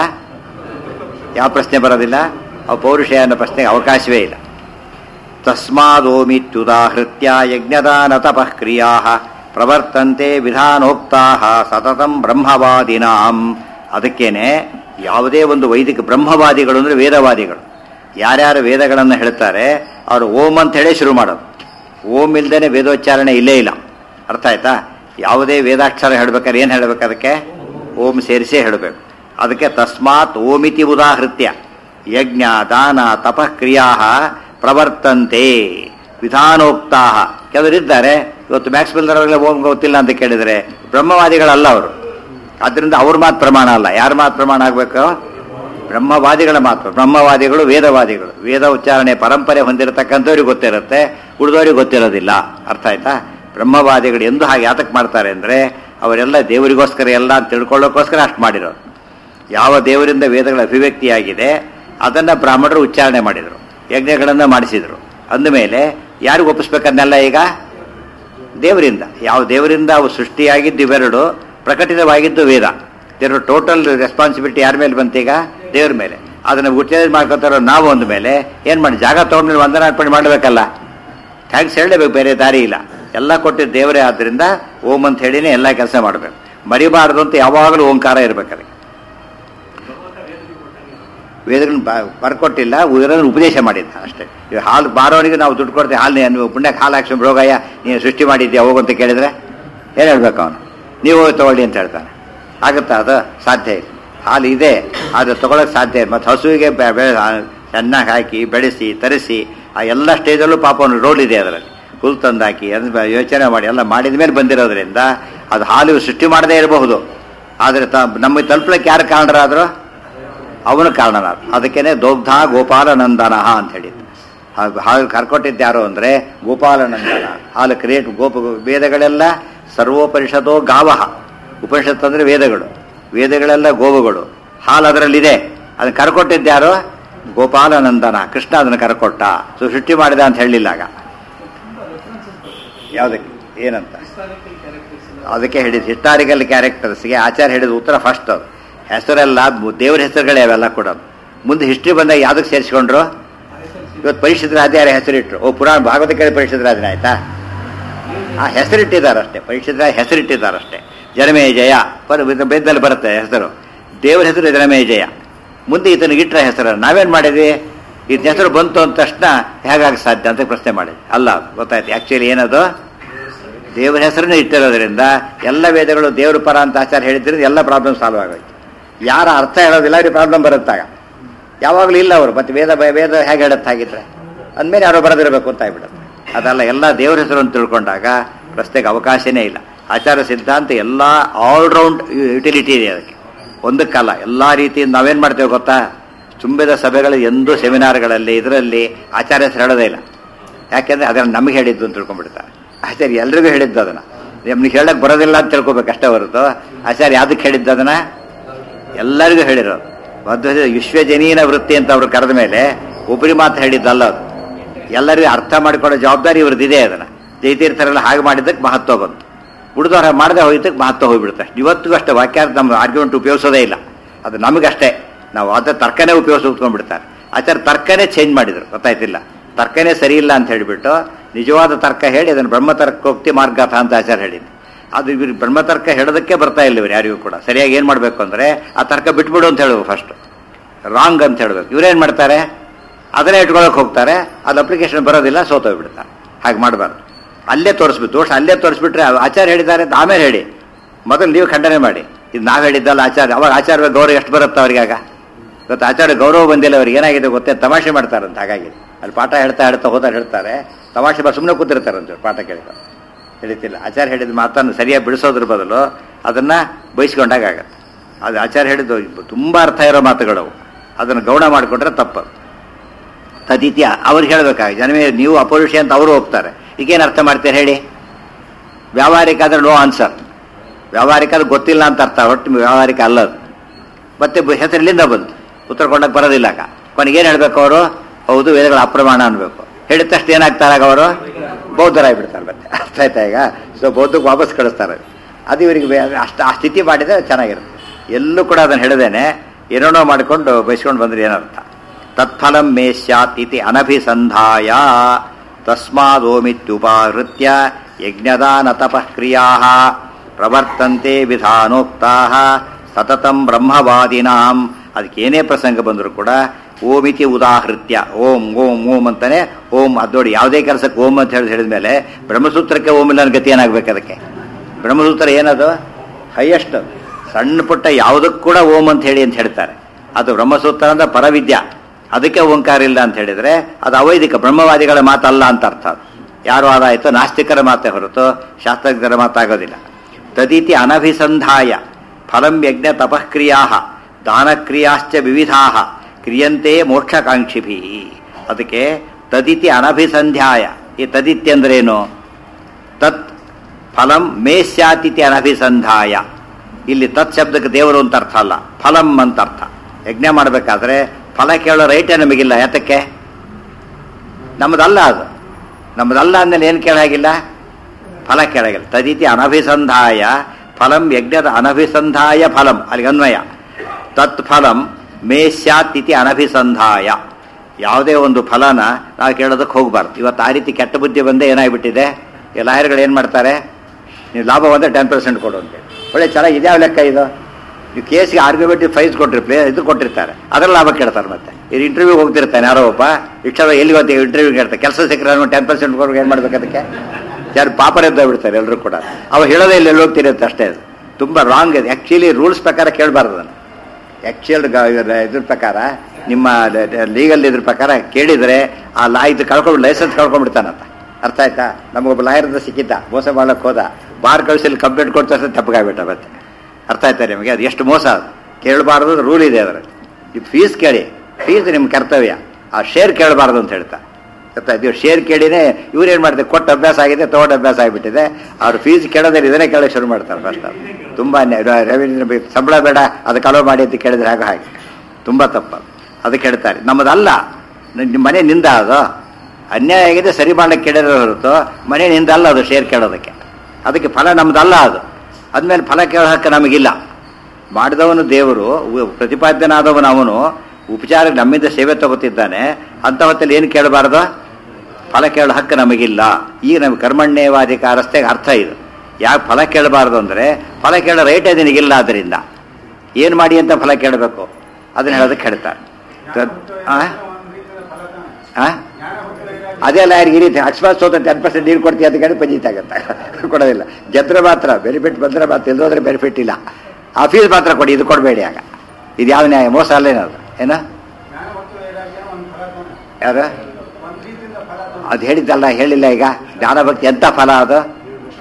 ಅವು ಪೌರುಷೇಯ ಅನ್ನೋ ಪ್ರಶ್ನೆಗೆ ಅವಕಾಶವೇ ಇಲ್ಲ. ತಸ್ಮಾದೋಮಿತ್ಯುದಾಹೃತ್ಯ ಯಜ್ಞದಾನ ತಪಃ ಕ್ರಿಯಾ ಪ್ರವರ್ತಂತೆ ವಿಧಾನೋಕ್ತಾ ಸತತಂ ಬ್ರಹ್ಮವಾದಿನಾಂ. ಅದಕ್ಕೇನೆ ಯಾವುದೇ ಒಂದು ವೈದಿಕ ಬ್ರಹ್ಮವಾದಿಗಳು ಅಂದರೆ ವೇದವಾದಿಗಳು ಯಾರ್ಯಾರು ವೇದಗಳನ್ನು ಹೇಳ್ತಾರೆ ಅವರು ಓಂ ಅಂತ ಹೇಳಿ ಶುರು ಮಾಡೋದು. ಓಂ ಇಲ್ದೇನೆ ವೇದೋಚ್ಚಾರಣೆ ಇಲ್ಲೇ ಇಲ್ಲ. ಅರ್ಥ ಆಯ್ತಾ? ಯಾವುದೇ ವೇದಾಕ್ಷರ ಹೇಳ್ಬೇಕಾದ್ರೆ ಏನು ಹೇಳ್ಬೇಕು? ಅದಕ್ಕೆ ಓಂ ಸೇರಿಸೇ ಹೇಳಬೇಕು. ಅದಕ್ಕೆ ತಸ್ಮಾತ್ ಓಮಿತಿ ಉದಾಹೃತ್ಯ ಯಜ್ಞ ದಾನ ತಪಃ ಕ್ರಿಯಾ ಪ್ರವರ್ತಂತೆ ವಿಧಾನೋಕ್ತಾ. ಕೆಲವರಿದ್ದಾರೆ ಇವತ್ತು ಮ್ಯಾಕ್ಸ್ ಬಿಲ್ದರ್ವಾಗಲೇ ಓಂ ಗೊತ್ತಿಲ್ಲ ಅಂತ ಕೇಳಿದರೆ ಬ್ರಹ್ಮವಾದಿಗಳಲ್ಲ ಅವರು. ಆದ್ದರಿಂದ ಅವ್ರ ಮಾತು ಪ್ರಮಾಣ ಅಲ್ಲ. ಯಾರ ಮಾತು ಪ್ರಮಾಣ ಆಗಬೇಕು? ಬ್ರಹ್ಮವಾದಿಗಳ ಮಾತು. ಬ್ರಹ್ಮವಾದಿಗಳು ವೇದವಾದಿಗಳು. ವೇದ ಉಚ್ಚಾರಣೆ ಪರಂಪರೆ ಹೊಂದಿರತಕ್ಕಂಥವ್ರಿಗೆ ಗೊತ್ತಿರುತ್ತೆ, ಉಳಿದವ್ರಿಗೆ ಗೊತ್ತಿರೋದಿಲ್ಲ. ಅರ್ಥ ಆಯ್ತಾ? ಬ್ರಹ್ಮವಾದಿಗಳು ಎಂದು ಹಾಗೆ ಯಾತಕ್ಕೆ ಮಾಡ್ತಾರೆ ಅಂದರೆ ಅವರೆಲ್ಲ ದೇವರಿಗೋಸ್ಕರ ಎಲ್ಲ ಅಂತ ತಿಳ್ಕೊಳ್ಳೋಕ್ಕೋಸ್ಕರ ಅಷ್ಟು ಮಾಡಿರೋರು. ಯಾವ ದೇವರಿಂದ ವೇದಗಳ ಅಭಿವ್ಯಕ್ತಿಯಾಗಿದೆ ಅದನ್ನು ಬ್ರಾಹ್ಮಣರು ಉಚ್ಚಾರಣೆ ಮಾಡಿದರು, ಯಜ್ಞಗಳನ್ನು ಮಾಡಿಸಿದರು. ಅಂದಮೇಲೆ ಯಾರಿಗೂ ಒಪ್ಪಿಸ್ಬೇಕನ್ನೆಲ್ಲ? ಈಗ ದೇವರಿಂದ. ಯಾವ ದೇವರಿಂದ ಅವು ಸೃಷ್ಟಿಯಾಗಿದ್ದು ಇವೆರಡು, ಪ್ರಕಟಿತವಾಗಿದ್ದು ವೇದ. ದೇವ್ರ ಟೋಟಲ್ ರೆಸ್ಪಾನ್ಸಿಬಿಲಿಟಿ ಯಾರ ಮೇಲೆ ಬಂತೀಗ? ದೇವ್ರ ಮೇಲೆ. ಅದನ್ನು ಉಚ್ಚೇಜ್ ಮಾಡ್ಕೊತಾರೋ ನಾವು ಅಂದ ಮೇಲೆ ಏನು ಮಾಡಿ? ಜಾಗ ತೊಗೊಂಡ್ಮೇಲೆ ವಂದನಾರ್ಪಣೆ ಮಾಡಬೇಕಲ್ಲ, ಥ್ಯಾಂಕ್ಸ್ ಹೇಳಬೇಕು, ಬೇರೆ ದಾರಿ ಇಲ್ಲ. ಎಲ್ಲ ಕೊಟ್ಟಿದ್ದು ದೇವರೇ. ಆದ್ದರಿಂದ ಓಂ ಅಂತ ಹೇಳಿನೇ ಎಲ್ಲ ಕೆಲಸ ಮಾಡಬೇಕು. ಮರಿಬಾರ್ದು ಅಂತ ಯಾವಾಗಲೂ ಓಂಕಾರ ಇರಬೇಕಾದ್ರೆ. ವೇದಗಳನ್ನ ಬರ್ಕೊಟ್ಟಿಲ್ಲ, ಇದನ್ನು ಉಪದೇಶ ಮಾಡಿದ್ದ ಅಷ್ಟೇ. ಈಗ ಹಾಲು ಬಾರೋನಿಗೆ ನಾವು ದುಡ್ಡು ಕೊಡ್ತೀವಿ, ಹಾಲು ಪುಣ್ಯಕ್ಕೆ ಹಾಲು ಹಾಕ್ಸ್ಕೊಂಡು ರೋಗಯ್ಯ ನೀನು ಸೃಷ್ಟಿ ಮಾಡಿದ್ಯಾ ಹೋಗಂತ ಕೇಳಿದರೆ ಏನು ಹೇಳ್ಬೇಕು? ಅವನು ನೀವು ತಗೊಳ್ಳಿ ಅಂತ ಹೇಳ್ತಾನೆ. ಆಗುತ್ತಾ? ಅದು ಸಾಧ್ಯ ಇಲ್ಲ. ಹಾಲು ಇದೆ, ಅದು ತೊಗೊಳಕ್ಕೆ ಸಾಧ್ಯ ಇಲ್ಲ. ಮತ್ತು ಹಸುವಿಗೆ ಚೆನ್ನಾಗಿ ಹಾಕಿ ಬೆಳೆಸಿ ತರಿಸಿ ಆ ಎಲ್ಲ ಸ್ಟೇಜಲ್ಲೂ ಪಾಪ ಒಂದು ರೋಲ್ ಇದೆ. ಅದರಲ್ಲಿ ಹುಲ್ ತಂದಾಕಿ ಅದನ್ನ ಯೋಚನೆ ಮಾಡಿ ಎಲ್ಲ ಮಾಡಿದ ಮೇಲೆ ಬಂದಿರೋದ್ರಿಂದ ಅದು ಹಾಲು ಸೃಷ್ಟಿ ಮಾಡದೇ ಇರಬಹುದು. ಆದರೆ ನಮಗೆ ತಲುಪಲಿಕ್ಕೆ ಯಾರು ಕಾರಣರಾದರು? ಅವನು ಕಾರಣನಾದ. ಅದಕ್ಕೇನೆ ದೋಗ್ಧ ಗೋಪಾಲನಂದನ ಅಂತ ಹೇಳಿದ್ದು. ಹಾಲು ಕರ್ಕೊಟ್ಟಿದ್ದ್ಯಾರು ಅಂದರೆ ಗೋಪಾಲನಂದನ. ಹಾಲು ಕ್ರಿಯೇಟ್ ವೇದಗಳೆಲ್ಲ ಸರ್ವೋಪನಿಷದೋ ಗಾವಹ. ಉಪನಿಷತ್ತು ಅಂದರೆ ವೇದಗಳು, ವೇದಗಳೆಲ್ಲ ಗೋವುಗಳು. ಹಾಲು ಅದರಲ್ಲಿದೆ. ಅದನ್ನು ಕರ್ಕೊಟ್ಟಿದ್ದ್ಯಾರು? ಗೋಪಾಲನಂದನ. ಕೃಷ್ಣ ಅದನ್ನು ಕರ್ಕೊಟ್ಟ. ಸೊ ಸೃಷ್ಟಿ ಮಾಡಿದ ಅಂತ ಹೇಳಲಿಲ್ಲ. ಆಗ ಯಾವುದಕ್ಕೆ ಏನಂತ ಅದಕ್ಕೆ ಹೇಳಿದ್ದು ಹಿಸ್ಟಾರಿಕಲ್ ಕ್ಯಾರೆಕ್ಟರ್ಸ್ಗೆ ಆಚಾರ್ಯ ಹೇಳಿದ ಉತ್ತರ ಫಸ್ಟ್. ಅದು ಹೆಸರೆಲ್ಲ ದೇವ್ರ ಹೆಸರುಗಳೇ ಅವೆಲ್ಲ ಕೂಡ. ಮುಂದೆ ಹಿಸ್ಟ್ರಿ ಬಂದಾಗ ಯಾವುದಕ್ಕೆ ಸೇರಿಸ್ಕೊಂಡ್ರು? ಇವತ್ತು ಪರಿಷತ್ರಾಜ ಯಾರ ಹೆಸರಿಟ್ರು? ಪುರಾಣ ಭಾಗವತ ಕೇಳಿ ಪರಿಷತ್ರಾಜನ ಆಯ್ತಾ? ಆ ಹೆಸರಿಟ್ಟಿದ್ದಾರಷ್ಟೇ, ಪರಿಷತ್ರಾಜ ಹೆಸರಿಟ್ಟಿದ್ದಾರಷ್ಟೇ. ಜನಮೇಜಯ ಬೇದಲ್ಲಿ ಬರುತ್ತೆ ಹೆಸರು. ದೇವರ ಹೆಸರು ಜನಮೇಜಯ. ಮುಂದೆ ಈತನಿಗೆ ಇಟ್ಟರೆ ಹೆಸರು ನಾವೇನು ಮಾಡಿದ್ವಿ? ಈತನ ಹೆಸರು ಬಂತು ಅಂದ ತಕ್ಷಣ ಹೇಗಾಗಿ ಸಾಧ್ಯ ಅಂತ ಪ್ರಶ್ನೆ ಮಾಡಿದ್ವಿ. ಅಲ್ಲ, ಗೊತ್ತಾಯ್ತು. ಆ್ಯಕ್ಚುಲಿ ಏನದು? ದೇವರ ಹೆಸರನ್ನೇ ಇಟ್ಟಿರೋದ್ರಿಂದ ಎಲ್ಲ ವೇದಗಳು ದೇವ್ರ ಪರ ಅಂತ ಆಚಾರ್ಯ ಹೇಳಿದ್ರಿಂದ ಎಲ್ಲ ಪ್ರಾಬ್ಲಮ್ ಸಾಲ್ವ್ ಆಗೋಯ್ತು. ಯಾರ ಅರ್ಥ ಹೇಳೋದಿಲ್ಲ ಅವ್ರಿಗೆ ಪ್ರಾಬ್ಲಮ್ ಬರುತ್ತಾಗ. ಯಾವಾಗಲೂ ಇಲ್ಲ ಅವರು. ಮತ್ತೆ ವೇದ ಹೇಗೆ ಹೇಳುತ್ತೆ ಹಾಗಿದ್ರೆ ಅಂದಮೇಲೆ ಯಾರೋ ಬರೋದಿರಬೇಕು ಅಂತ ಆಗ್ಬಿಡುತ್ತೆ. ಅದಲ್ಲ, ಎಲ್ಲ ದೇವ್ರ ಹೆಸರು ಅಂತ ತಿಳ್ಕೊಂಡಾಗ ಪ್ರಶ್ನೆಗೆ ಅವಕಾಶನೇ ಇಲ್ಲ. ಆಚಾರ ಸಿದ್ಧಾಂತ ಎಲ್ಲ ಆಲ್ರೌಂಡ್ ಯುಟಿಲಿಟಿ ಇದೆ ಅದಕ್ಕೆ. ಒಂದಕ್ಕಲ್ಲ, ಎಲ್ಲ ರೀತಿಯಿಂದ ನಾವೇನು ಮಾಡ್ತೇವೆ ಗೊತ್ತಾ? ತುಂಬಿದ ಸಭೆಗಳು ಎಂದೂ ಸೆಮಿನಾರ್ಗಳಲ್ಲಿ ಇದರಲ್ಲಿ ಆಚಾರ್ಯ ಹೆಸರು ಹೇಳೋದೇ ಇಲ್ಲ. ಯಾಕೆಂದರೆ ಅದನ್ನು ನಮಗೆ ಹೇಳಿದ್ದು ಅಂತ ತಿಳ್ಕೊಂಡ್ಬಿಡ್ತಾರೆ. ಆಚಾರ್ಯ ಎಲ್ರಿಗೂ ಹೇಳಿದ್ದು ಅದನ್ನು. ನಮ್ಗೆ ಹೇಳಕ್ಕೆ ಬರೋದಿಲ್ಲ ಅಂತ ತಿಳ್ಕೊಬೇಕು ಅಷ್ಟೇ ಹೊರತು ಆಚಾರ್ಯ ಯಾವುದಕ್ಕೆ ಹೇಳಿದ್ದು ಅದನ್ನು ಎಲ್ಲರಿಗೂ ಹೇಳಿರೋದು. ಮಧ್ವ ವಿಶ್ವಜನೀನ ವೃತ್ತಿ ಅಂತ ಅವರು ಕರೆದ ಮೇಲೆ ಒಬ್ಬರಿ ಮಾತು ಹೇಳಿದ್ದಲ್ಲ ಅದು. ಎಲ್ಲರಿಗೂ ಅರ್ಥ ಮಾಡಿಕೊಳ್ಳೋ ಜವಾಬ್ದಾರಿ ಇವ್ರದ್ದಿದೆ. ಅದನ್ನು ಜೈತೀರ್ಥರೆಲ್ಲ ಹಾಗೆ ಮಾಡಿದ್ದಕ್ಕೆ ಮಹತ್ವ ಬಂತು. ಉಳಿದವ್ರು ಮಾಡದೆ ಹೋಗಿದ್ದಕ್ಕೆ ಮಹತ್ವ ಹೋಗ್ಬಿಡುತ್ತೆ. ಇವತ್ತಿಗೂ ಅಷ್ಟೇ ವಾಕ್ಯಾರ್ಥ ನಮ್ಮ ಆರ್ಗ್ಯುಮೆಂಟ್ ಉಪಯೋಗಿಸೋದೇ ಇಲ್ಲ. ಅದು ನಮಗಷ್ಟೇ. ನಾವು ಅದ ತರ್ಕನೇ ಉಪಯೋಗಿಸಿ ಉತ್ಕೊಂಡ್ಬಿಡ್ತಾರೆ. ಆಚಾರ್ಯ ತರ್ಕನೇ ಚೇಂಜ್ ಮಾಡಿದರು. ಗೊತ್ತಾಯ್ತಿಲ್ಲ, ತರ್ಕನೇ ಸರಿ ಇಲ್ಲ ಅಂತ ಹೇಳಿಬಿಟ್ಟು ನಿಜವಾದ ತರ್ಕ ಹೇಳಿ ಅದನ್ನು ಬ್ರಹ್ಮತರ್ಕೋಕ್ತಿ ಮಾರ್ಗಾಥ ಅಂತ ಆಚಾರ್ಯ ಹೇಳಿದ್ದು. ಅದು ಇವ್ರಿಗೆ ಬ್ರಹ್ಮತರ್ಕ ಹೇಳೋದಕ್ಕೆ ಬರ್ತಾ ಇಲ್ಲ ಇವ್ರು ಯಾರಿಗೂ ಕೂಡ. ಸರಿಯಾಗಿ ಏನು ಮಾಡಬೇಕು ಅಂದರೆ ಆ ತರ್ಕ ಬಿಟ್ಬಿಡು ಅಂತ ಹೇಳಬೇಕು ಫಸ್ಟ್. ರಾಂಗ್ ಅಂತ ಹೇಳಬೇಕು. ಇವರೇನು ಮಾಡ್ತಾರೆ? ಅದನ್ನೇ ಇಟ್ಕೊಳ್ಳೋಕೆ ಹೋಗ್ತಾರೆ. ಅದು ಅಪ್ಲಿಕೇಶನ್ ಬರೋದಿಲ್ಲ, ಸೋತೋಗ್ಬಿಡ್ತಾರೆ. ಹಾಗೆ ಮಾಡಬಾರ್ದು. ಅಲ್ಲೇ ತೋರಿಸ್ಬಿಟ್ಟು ದೋಷ ಅಲ್ಲೇ ತೋರಿಸ್ಬಿಟ್ರೆ ಆಚಾರ್ಯ ಹೇಳಿದ್ದಾರೆ ಅಂತ ಆಮೇಲೆ ಹೇಳಿ. ಮೊದಲು ನೀವು ಖಂಡನೆ ಮಾಡಿ. ಇದು ನಾವು ಹೇಳಿದ್ದಲ್ಲ ಆಚಾರ್ಯ. ಅವಾಗ ಆಚಾರ್ಯ ಗೌರವ ಎಷ್ಟು ಬರುತ್ತೆ ಅವ್ರಿಗೆ? ಆಗ ಇವತ್ತು ಆಚಾರ್ಯ ಗೌರವ ಬಂದಿಲ್ಲ ಅವ್ರಿಗೆ. ಏನಾಗಿದೆ ಗೊತ್ತೇ? ತಮಾಷೆ ಮಾಡ್ತಾರಂತ. ಹಾಗಾಗಿ ಅಲ್ಲಿ ಪಾಠ ಹೇಳ್ತಾ ಹೇಳ್ತಾರೆ, ತಮಾಷೆ ಸುಮ್ಮನೆ ಕೂತಿರ್ತಾರಂತ ಪಾಠ ಕೇಳ್ತಾರೆ. ತಿಳಿತಿಲ್ಲ. ಆಚಾರ್ಯ ಹೇಳಿದ ಮಾತನ್ನು ಸರಿಯಾಗಿ ಬಿಡಿಸೋದ್ರ ಬದಲು ಅದನ್ನು ಬಯಸ್ಕೊಂಡಾಗತ್ತೆ. ಅದು ಆಚಾರ್ಯ ಹೇಳಿದ್ದು ತುಂಬ ಅರ್ಥ ಇರೋ ಮಾತುಗಳವು. ಅದನ್ನು ಗೌಣ ಮಾಡಿಕೊಂಡ್ರೆ ತಪ್ಪದು. ತದಿತ್ಯ ಅವ್ರಿಗೆ ಹೇಳಬೇಕಾಗಿ ಜನವೇ ನೀವು ಅಪೌರುಷ ಅಂತ ಅವರು ಹೋಗ್ತಾರೆ. ಈಗೇನು ಅರ್ಥ ಮಾಡ್ತಾರೆ ಹೇಳಿ? ವ್ಯಾವಹಾರಿಕ ಆದರೆ ನೋ ಆನ್ಸರ್. ವ್ಯಾವಹಾರಿಕ ಅದು ಗೊತ್ತಿಲ್ಲ ಅಂತ ಅರ್ಥ, ಒಟ್ಟು ವ್ಯಾವಹಾರಿಕ ಅಲ್ಲದು. ಮತ್ತೆ ಹೆಸರಿಲ್ಲಿಂದ ಬಂತು, ಉತ್ತರ ಕೊಡಕ್ಕೆ ಬರೋದಿಲ್ಲ. ಕೊನೆಗೇನು ಹೇಳಬೇಕು ಅವರು? ಹೌದು ವೇದಗಳ ಅಪ್ರಮಾಣ ಅನ್ಬೇಕು. ಹೇಳಿದ ತಕ್ಷಣ ಏನಾಗ್ತಾರಾಗ ಅವರು? ಬೌದ್ಧರಾಗಿಬಿಡ್ತಾರೆ. ಮತ್ತೆ ಅರ್ಥ ಆಯ್ತಾ ಈಗ? ಸೊ ಬೌದ್ಧಕ್ಕೆ ವಾಪಸ್ ಕಳಿಸ್ತಾರೆ. ಅದು ಇವರಿಗೆ ಆ ಸ್ಥಿತಿ ಮಾಡಿದರೆ ಚೆನ್ನಾಗಿರುತ್ತೆ. ಎಲ್ಲೂ ಕೂಡ ಅದನ್ನು ಹೇಳಿದೇನೆ ಏನೇನೋ ಮಾಡಿಕೊಂಡು ಬಯಸ್ಕೊಂಡು ಬಂದರೆ ಏನರ್ಥ? ತತ್ಫಲಂ ಮೇ ಸ್ಯಾತ್ ಇತಿ ಅನಭಿಸಂಧಾಯ ತಸ್ಮಾದೋಮಿತ್ಯುಪಾಹೃತ್ಯ ಯಜ್ಞದಾನ ತಪಃ ಕ್ರಿಯಾ ಪ್ರವರ್ತಂತೆ ವಿಧಾನೋಕ್ತಾ ಸತತಂ ಬ್ರಹ್ಮವಾದಿನಾಂ. ಅದಕ್ಕೇನೇ ಪ್ರಸಂಗ ಬಂದರೂ ಕೂಡ ಓಮಿತಿ ಉದಾಹೃತ್ಯ ಓಂ ಓಂ ಓಂ ಅಂತಾನೆ ಓಂ. ಅದು ನೋಡಿ, ಯಾವುದೇ ಕೆಲಸಕ್ಕೆ ಓಂ ಅಂತ ಹೇಳಿದ್ಮೇಲೆ ಬ್ರಹ್ಮಸೂತ್ರಕ್ಕೆ ಓಂ ಇಲ್ಲ ಗತಿ ಏನಾಗಬೇಕು? ಅದಕ್ಕೆ ಬ್ರಹ್ಮಸೂತ್ರ ಏನದು? ಹೈಯೆಸ್ಟ್. ಸಣ್ಣ ಪುಟ್ಟ ಯಾವುದಕ್ಕೆ ಕೂಡ ಓಂ ಅಂತ ಹೇಳಿ ಅಂತ ಹೇಳ್ತಾರೆ. ಅದು ಬ್ರಹ್ಮಸೂತ್ರ ಅಂದ್ರೆ ಪರವಿದ್ಯಾ. ಅದಕ್ಕೆ ಓಂಕಾರ ಇಲ್ಲ ಅಂತ ಹೇಳಿದ್ರೆ ಅದು ಅವೈದಿಕ, ಬ್ರಹ್ಮವಾದಿಗಳ ಮಾತಲ್ಲ ಅಂತ ಅರ್ಥ. ಯಾರು ಆದಾಯಿತು ನಾಸ್ತಿಕರ ಮಾತೇ ಹೊರತು ಶಾಸ್ತ್ರಜ್ಞರ ಮಾತಾಗೋದಿಲ್ಲ. ತದಿತಿ ಅನಭಿಸಂಧಾಯ ಫಲಂ ಯಜ್ಞ ತಪಃಕ್ರಿಯಾ ದಾನಕ್ರಿಯಾಶ್ಚ ವಿವಿಧಾ ಕ್ರಿಯಂತೆ ಮೋಕ್ಷಕಾಂಕ್ಷಿಭಿ. ಅದಕ್ಕೆ ತದಿತಿ ಅನಭಿಸಂಧ್ಯಾಯ. ಈ ತದಿತಿ ಅಂದ್ರೇನು? ತತ್ ಫಲಂ ಮೇ ಸ್ಯಾತಿಥಿ ಅನಭಿಸಂಧಾಯ. ಇಲ್ಲಿ ತತ್ ಶಬ್ದಕ್ಕೆ ದೇವರು ಅಂತ ಅರ್ಥ ಅಲ್ಲ, ಫಲಂ ಅಂತ ಅರ್ಥ. ಯಜ್ಞ ಮಾಡಬೇಕಾದ್ರೆ ಫಲ ಕೇಳೋ ರೈಟೇ ನಮಗಿಲ್ಲ. ಯಾತಕ್ಕೆ? ನಮ್ಮದಲ್ಲ ಅದು. ನಮ್ಮದಲ್ಲ ಅಂದಮೇಲೆ ಏನು ಕೇಳಾಗಿಲ್ಲ? ಫಲ ಕೇಳಾಗಿಲ್ಲ. ತದಿತಿ ಅನಭಿಸಂಧಾಯ ಫಲಂ ಯಜ್ಞದ ಅನಭಿಸಂಧಾಯ ಫಲಂ ಅಲ್ಲಿಗೆ ಅನ್ವಯ. ತತ್ ಫಲಂ ಮೇ ಸ್ಯಾತ್ ಇತಿ ಅನಭಿಸಂಧಾಯ. ಯಾವುದೇ ಒಂದು ಫಲನ ನಾವು ಕೇಳೋದಕ್ಕೆ ಹೋಗ್ಬಾರ್ದು. ಇವತ್ತು ಆ ರೀತಿ ಕೆಟ್ಟ ಬುದ್ಧಿ ಬಂದೇ ಏನಾಗ್ಬಿಟ್ಟಿದೆ, ಈ ಲಾಯರ್ಗಳು ಏನು ಮಾಡ್ತಾರೆ, ನೀವು ಲಾಭ ಬಂದರೆ 10% ಕೊಡು ಅಂತೇಳಿ. ಒಳ್ಳೆ ಚೆನ್ನಾಗಿ ಇದ್ಯಾವ ಲೆಕ್ಕ ಇದು? ನೀವು ಕೇಸ್ಗೆ ಆರ್ಗ್ಯುಮೆಂಟಿವ್ ಫೈಸ್ ಇದು ಕೊಟ್ಟಿರ್ತಾರೆ, ಅದರ ಲಾಭ ಕೇಳ್ತಾರೆ. ಮತ್ತೆ ಇದು ಇಂಟರ್ವ್ಯೂಗೆ ಹೋಗ್ತಿರ್ತಾನೆ ಯಾರೋ ಒಬ್ಬ ಇಷ್ಟ ಎಲ್ಲಿ ಹೋಗ್ತೀವಿ ಇಂಟರ್ವ್ಯೂ ಕೇಳ್ತಾರೆ, ಕೆಲಸ ಸಿಕ್ಕರೆ 10% ಕೊಡೋರು ಏನು ಮಾಡ್ಬೇಕು? ಅದಕ್ಕೆ ಯಾರು ಪಾಪರ್ ಎದ್ದ ಬಿಡ್ತಾರೆ ಎಲ್ಲರೂ ಕೂಡ. ಅವ ಹೇಳೋದೇ ಇಲ್ಲಿ ಎಲ್ಲಿ ಹೋಗ್ತೀರಿ ಅಂತ ಅಷ್ಟೇ. ಅದು ತುಂಬ ರಾಂಗ್ ಇದೆ. ಆ್ಯಕ್ಚುಲಿ ರೂಲ್ಸ್ ಪ್ರಕಾರ ಕೇಳಬಾರ್ದು ಅದನ್ನು. ಆ್ಯಕ್ಚುಯಲ್ ಇದ್ರ ಪ್ರಕಾರ, ನಿಮ್ಮ ಲೀಗಲ್ ಇದ್ರ ಪ್ರಕಾರ ಕೇಳಿದರೆ ಆ ಇದು ಲೈಸೆನ್ಸ್ ಕಳ್ಕೊಂಡ್ಬಿಡ್ತಾನಂತ. ಅರ್ಥ ಆಯ್ತಾ? ನಮಗೊಬ್ಬ ಲಾಯರ್ದ ಸಿಕ್ಕಿದ್ದ, ಮೋಸ ಮಾಡಕ್ಕೆ ಹೋದ, ಬಾರ್ ಕಳಿಸಲ್ಲಿ ಕಂಪ್ಲೇಂಟ್ ಕೊಡ್ತಾ ತಪ್ಪಗಾಗ್ಬಿಟ್ಟ. ಮತ್ತೆ ಅರ್ಥ ಆಯ್ತಾ ನಿಮಗೆ? ಅದು ಎಷ್ಟು ಮೋಸ. ಅದು ಕೇಳಬಾರ್ದು, ರೂಲ್ ಇದೆ ಅದರಲ್ಲಿ. ಇದು ಫೀಸ್ ಕೇಳಿ, ಫೀಸ್ ನಿಮ್ಮ ಕರ್ತವ್ಯ. ಆ ಶೇರ್ ಕೇಳಬಾರ್ದು ಅಂತ ಹೇಳ್ತಾ. ಅರ್ಥ ಆಯ್ತು? ಶೇರ್ ಕೇಳಿನೇ ಇವ್ರು ಏನು ಮಾಡ್ತಾರೆ, ಕೊಟ್ಟು ಅಭ್ಯಾಸ ಆಗಿದೆ, ತೊಗೊಂಡು ಅಭ್ಯಾಸ ಆಗಿಬಿಟ್ಟಿದೆ. ಅವ್ರು ಫೀಸ್ ಕೇಳೋದ್ರೆ ಇದನ್ನೇ ಕೇಳೋಕೆ ಶುರು ಮಾಡ್ತಾರೆ ಫಸ್ಟ್. ಅದು ತುಂಬ ರೆವಿನ್ಯೂ ಸಂಬಳ ಬೇಡ ಅದಕ್ಕೆ ಅಲೋ ಮಾಡಿ ಅಂತ ಕೇಳಿದ್ರೆ ಹಾಗೆ ತುಂಬ ತಪ್ಪು. ಅದಕ್ಕೆ ಹೇಳ್ತಾರೆ ನಮ್ಮದಲ್ಲ, ನಿಮ್ಮ ಮನೆ ನಿಂದ ಅದು ಅನ್ಯಾಯ ಆಗಿದೆ, ಸರಿ ಮಾಡಕ್ಕೆ ಕೇಳಿರೋ ಹೊರತು ಮನೆ ನಿಂದಲ್ಲ ಅದು ಶೇರ್ ಕೇಳೋದಕ್ಕೆ. ಅದಕ್ಕೆ ಫಲ ನಮ್ದಲ್ಲ ಅದು. ಅದ್ಮೇಲೆ ಫಲ ಕೇಳೋ ಹಕ್ಕ ನಮಗಿಲ್ಲ. ಮಾಡಿದವನು ದೇವರು, ಪ್ರತಿಪಾದ್ಯನಾದವನು ಅವನು, ಉಪಚಾರಕ್ಕೆ ನಮ್ಮಿಂದ ಸೇವೆ ತಗೋತಿದ್ದಾನೆ. ಅಂಥ ಹೊತ್ತಲ್ಲಿ ಏನು ಕೇಳಬಾರ್ದು? ಫಲ ಕೇಳೋ ಹಕ್ಕು ನಮಗಿಲ್ಲ. ಈಗ ನಮಗೆ ಕರ್ಮಣ್ಯವಾಧಿಕಾರಸ್ಥೆಗೆ ಅರ್ಥ ಇದು. ಯಾಕೆ ಫಲ ಕೇಳಬಾರ್ದು ಅಂದರೆ, ಫಲ ಕೇಳೋ ರೈಟೇ ನಿನಗಿಲ್ಲ. ಅದರಿಂದ ಏನು ಮಾಡಿ ಅಂತ ಫಲ ಕೇಳಬೇಕು ಅದನ್ನ ಹೇಳೋದಕ್ಕೆ ಹೇಳ್ತಾರೆ. ಅದೆಲ್ಲ ಯಾರಿಗೆ ಈ ರೀತಿ ಅಕಸ್ಮಾತ್ ಸೋತ 10% ನೀರು ಕೊಡ್ತೀವಿ ಅಂತ ಕೇಳಿ ಪಂಜಿತ ಆಗುತ್ತೆ. ಕೊಡೋದಿಲ್ಲ. ಗೆದ್ರೆ ಮಾತ್ರ ಬೆನಿಫಿಟ್, ಬಂದರೆ ಮಾತ್ರ, ಇಲ್ಲೋದ್ರೆ ಬೆನಿಫಿಟ್ ಇಲ್ಲ. ಆ ಫೀಸ್ ಮಾತ್ರ ಕೊಡಿ, ಇದು ಕೊಡಬೇಡಿ. ಆಗ ಇದು ಯಾವ ನ್ಯಾಯ? ಮೋಸ ಅಲ್ಲೇನದು? ಏನ ಯಾರು ಅದು ಹೇಳಿದ್ದಲ್ಲ, ಹೇಳಿಲ್ಲ. ಈಗ ಜ್ಞಾನಭಕ್ತಿ ಎಂಥ ಫಲ ಅದು?